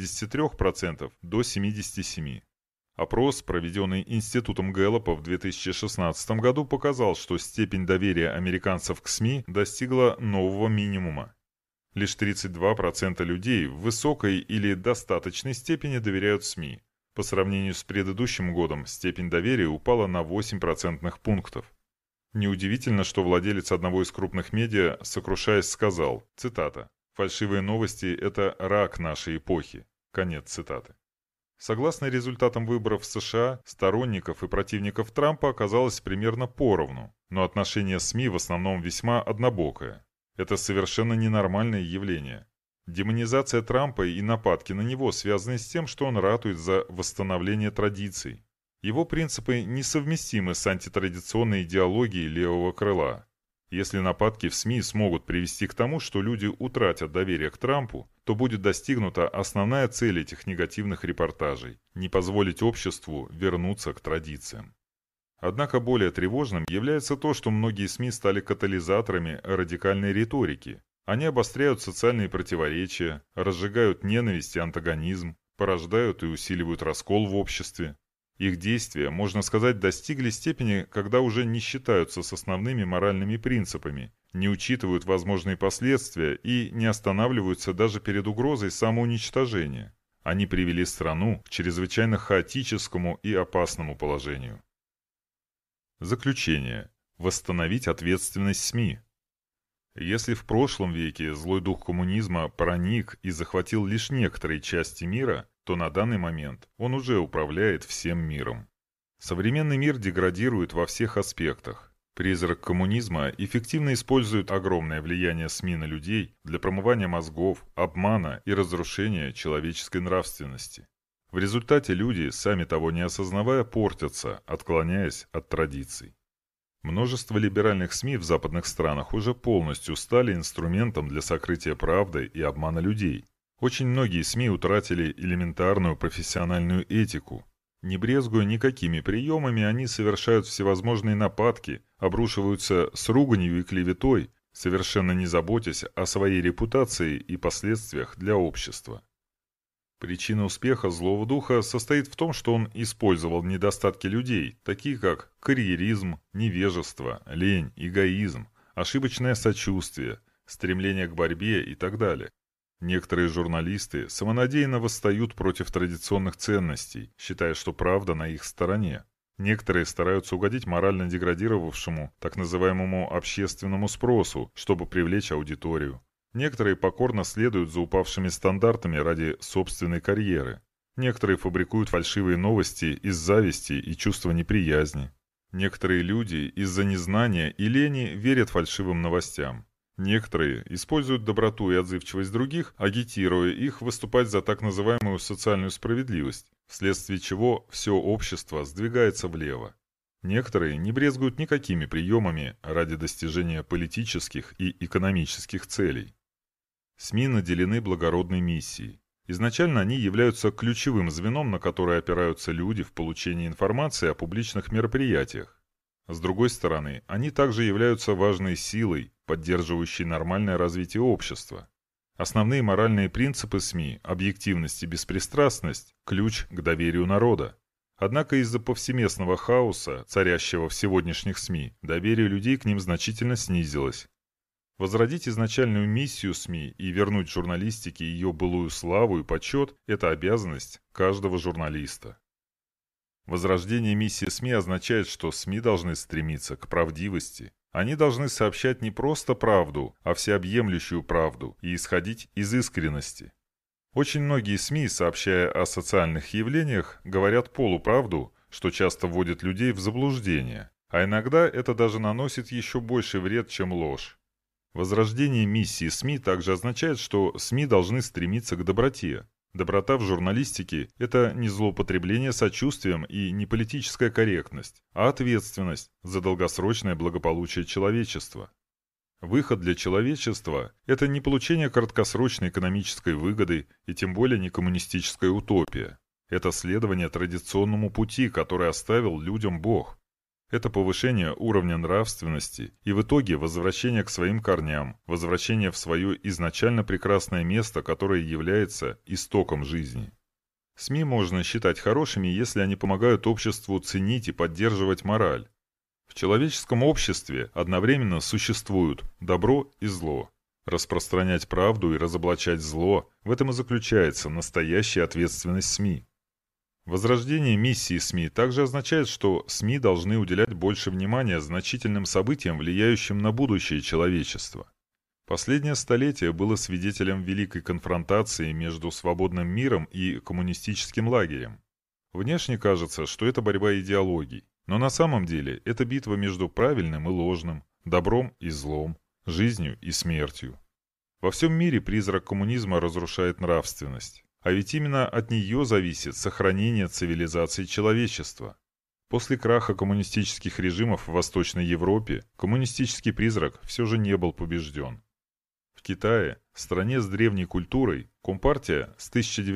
A: 63% до 77%. Опрос, проведенный Институтом Гэллопа в 2016 году, показал, что степень доверия американцев к СМИ достигла нового минимума. Лишь 32% людей в высокой или достаточной степени доверяют СМИ. По сравнению с предыдущим годом степень доверия упала на 8 процентных пунктов. Неудивительно, что владелец одного из крупных медиа, сокрушаясь, сказал, цитата, «Фальшивые новости – это рак нашей эпохи». Конец цитаты. Согласно результатам выборов в США, сторонников и противников Трампа оказалось примерно поровну, но отношение СМИ в основном весьма однобокое. Это совершенно ненормальное явление. Демонизация Трампа и нападки на него связаны с тем, что он ратует за восстановление традиций. Его принципы несовместимы с антитрадиционной идеологией левого крыла. Если нападки в СМИ смогут привести к тому, что люди утратят доверие к Трампу, то будет достигнута основная цель этих негативных репортажей – не позволить обществу вернуться к традициям. Однако более тревожным является то, что многие СМИ стали катализаторами радикальной риторики. Они обостряют социальные противоречия, разжигают ненависть и антагонизм, порождают и усиливают раскол в обществе. Их действия, можно сказать, достигли степени, когда уже не считаются с основными моральными принципами, не учитывают возможные последствия и не останавливаются даже перед угрозой самоуничтожения. Они привели страну к чрезвычайно хаотическому и опасному положению. Заключение. Восстановить ответственность СМИ. Если в прошлом веке злой дух коммунизма проник и захватил лишь некоторые части мира, то на данный момент он уже управляет всем миром. Современный мир деградирует во всех аспектах. Призрак коммунизма эффективно использует огромное влияние СМИ на людей для промывания мозгов, обмана и разрушения человеческой нравственности. В результате люди, сами того не осознавая, портятся, отклоняясь от традиций. Множество либеральных СМИ в западных странах уже полностью стали инструментом для сокрытия правды и обмана людей. Очень многие СМИ утратили элементарную профессиональную этику. Не брезгуя никакими приемами, они совершают всевозможные нападки, обрушиваются с руганью и клеветой, совершенно не заботясь о своей репутации и последствиях для общества. Причина успеха злого духа состоит в том, что он использовал недостатки людей, такие как карьеризм, невежество, лень, эгоизм, ошибочное сочувствие, стремление к борьбе и так далее. Некоторые журналисты самонадеянно восстают против традиционных ценностей, считая, что правда на их стороне. Некоторые стараются угодить морально деградировавшему, так называемому общественному спросу, чтобы привлечь аудиторию. Некоторые покорно следуют за упавшими стандартами ради собственной карьеры. Некоторые фабрикуют фальшивые новости из зависти и чувства неприязни. Некоторые люди из-за незнания и лени верят фальшивым новостям. Некоторые используют доброту и отзывчивость других, агитируя их выступать за так называемую социальную справедливость, вследствие чего все общество сдвигается влево. Некоторые не брезгуют никакими приемами ради достижения политических и экономических целей. СМИ наделены благородной миссией. Изначально они являются ключевым звеном, на которое опираются люди в получении информации о публичных мероприятиях. С другой стороны, они также являются важной силой, поддерживающей нормальное развитие общества. Основные моральные принципы СМИ – объективность и беспристрастность – ключ к доверию народа. Однако из-за повсеместного хаоса, царящего в сегодняшних СМИ, доверие людей к ним значительно снизилось. Возродить изначальную миссию СМИ и вернуть журналистике ее былую славу и почет – это обязанность каждого журналиста. Возрождение миссии СМИ означает, что СМИ должны стремиться к правдивости. Они должны сообщать не просто правду, а всеобъемлющую правду и исходить из искренности. Очень многие СМИ, сообщая о социальных явлениях, говорят полуправду, что часто вводит людей в заблуждение, а иногда это даже наносит еще больший вред, чем ложь. Возрождение миссии СМИ также означает, что СМИ должны стремиться к доброте. Доброта в журналистике – это не злоупотребление сочувствием и не политическая корректность, а ответственность за долгосрочное благополучие человечества. Выход для человечества – это не получение краткосрочной экономической выгоды и тем более не коммунистическая утопия. Это следование традиционному пути, который оставил людям Бог. Это повышение уровня нравственности и в итоге возвращение к своим корням, возвращение в свое изначально прекрасное место, которое является истоком жизни. СМИ можно считать хорошими, если они помогают обществу ценить и поддерживать мораль. В человеческом обществе одновременно существуют добро и зло. Распространять правду и разоблачать зло – в этом и заключается настоящая ответственность СМИ. Возрождение миссии СМИ также означает, что СМИ должны уделять больше внимания значительным событиям, влияющим на будущее человечества. Последнее столетие было свидетелем великой конфронтации между свободным миром и коммунистическим лагерем. Внешне кажется, что это борьба идеологий, но на самом деле это битва между правильным и ложным, добром и злом, жизнью и смертью. Во всем мире призрак коммунизма разрушает нравственность. А ведь именно от нее зависит сохранение цивилизации человечества. После краха коммунистических режимов в Восточной Европе коммунистический призрак все же не был побежден. В Китае, стране с древней культурой, Компартия с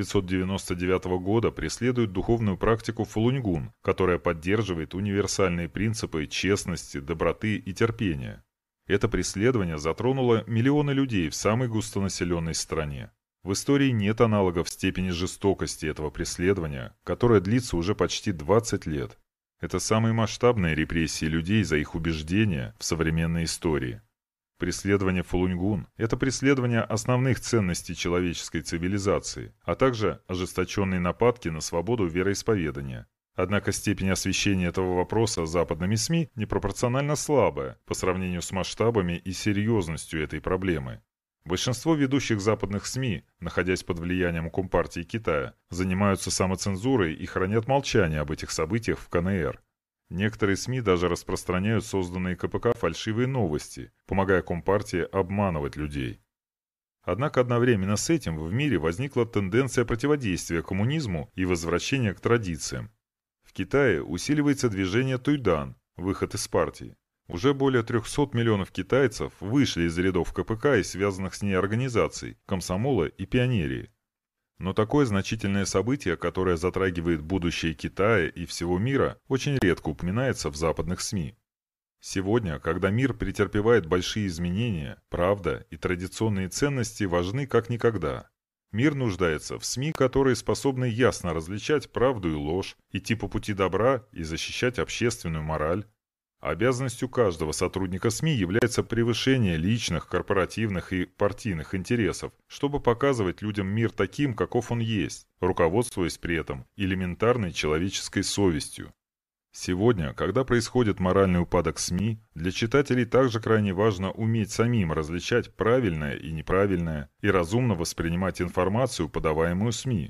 A: 1999 года преследует духовную практику фалуньгун, которая поддерживает универсальные принципы честности, доброты и терпения. Это преследование затронуло миллионы людей в самой густонаселенной стране. В истории нет аналогов степени жестокости этого преследования, которое длится уже почти 20 лет. Это самые масштабные репрессии людей за их убеждения в современной истории. Преследование фалуньгун – это преследование основных ценностей человеческой цивилизации, а также ожесточенные нападки на свободу вероисповедания. Однако степень освещения этого вопроса западными СМИ непропорционально слабая по сравнению с масштабами и серьезностью этой проблемы. Большинство ведущих западных СМИ, находясь под влиянием Компартии Китая, занимаются самоцензурой и хранят молчание об этих событиях в КНР. Некоторые СМИ даже распространяют созданные КПК фальшивые новости, помогая Компартии обманывать людей. Однако одновременно с этим в мире возникла тенденция противодействия коммунизму и возвращения к традициям. В Китае усиливается движение Туйдан, выход из партии. Уже более 300 миллионов китайцев вышли из рядов КПК и связанных с ней организаций, комсомола и пионерии. Но такое значительное событие, которое затрагивает будущее Китая и всего мира, очень редко упоминается в западных СМИ. Сегодня, когда мир претерпевает большие изменения, правда и традиционные ценности важны как никогда. Мир нуждается в СМИ, которые способны ясно различать правду и ложь, идти по пути добра и защищать общественную мораль. Обязанностью каждого сотрудника СМИ является превышение личных, корпоративных и партийных интересов, чтобы показывать людям мир таким, каков он есть, руководствуясь при этом элементарной человеческой совестью. Сегодня, когда происходит моральный упадок СМИ, для читателей также крайне важно уметь самим различать правильное и неправильное и разумно воспринимать информацию, подаваемую СМИ.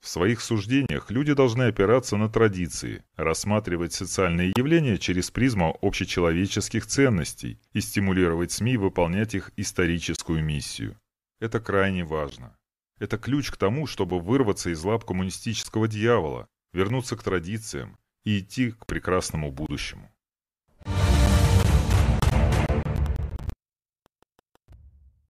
A: В своих суждениях люди должны опираться на традиции, рассматривать социальные явления через призму общечеловеческих ценностей и стимулировать СМИ выполнять их историческую миссию. Это крайне важно. Это ключ к тому, чтобы вырваться из лап коммунистического дьявола, вернуться к традициям и идти к прекрасному будущему.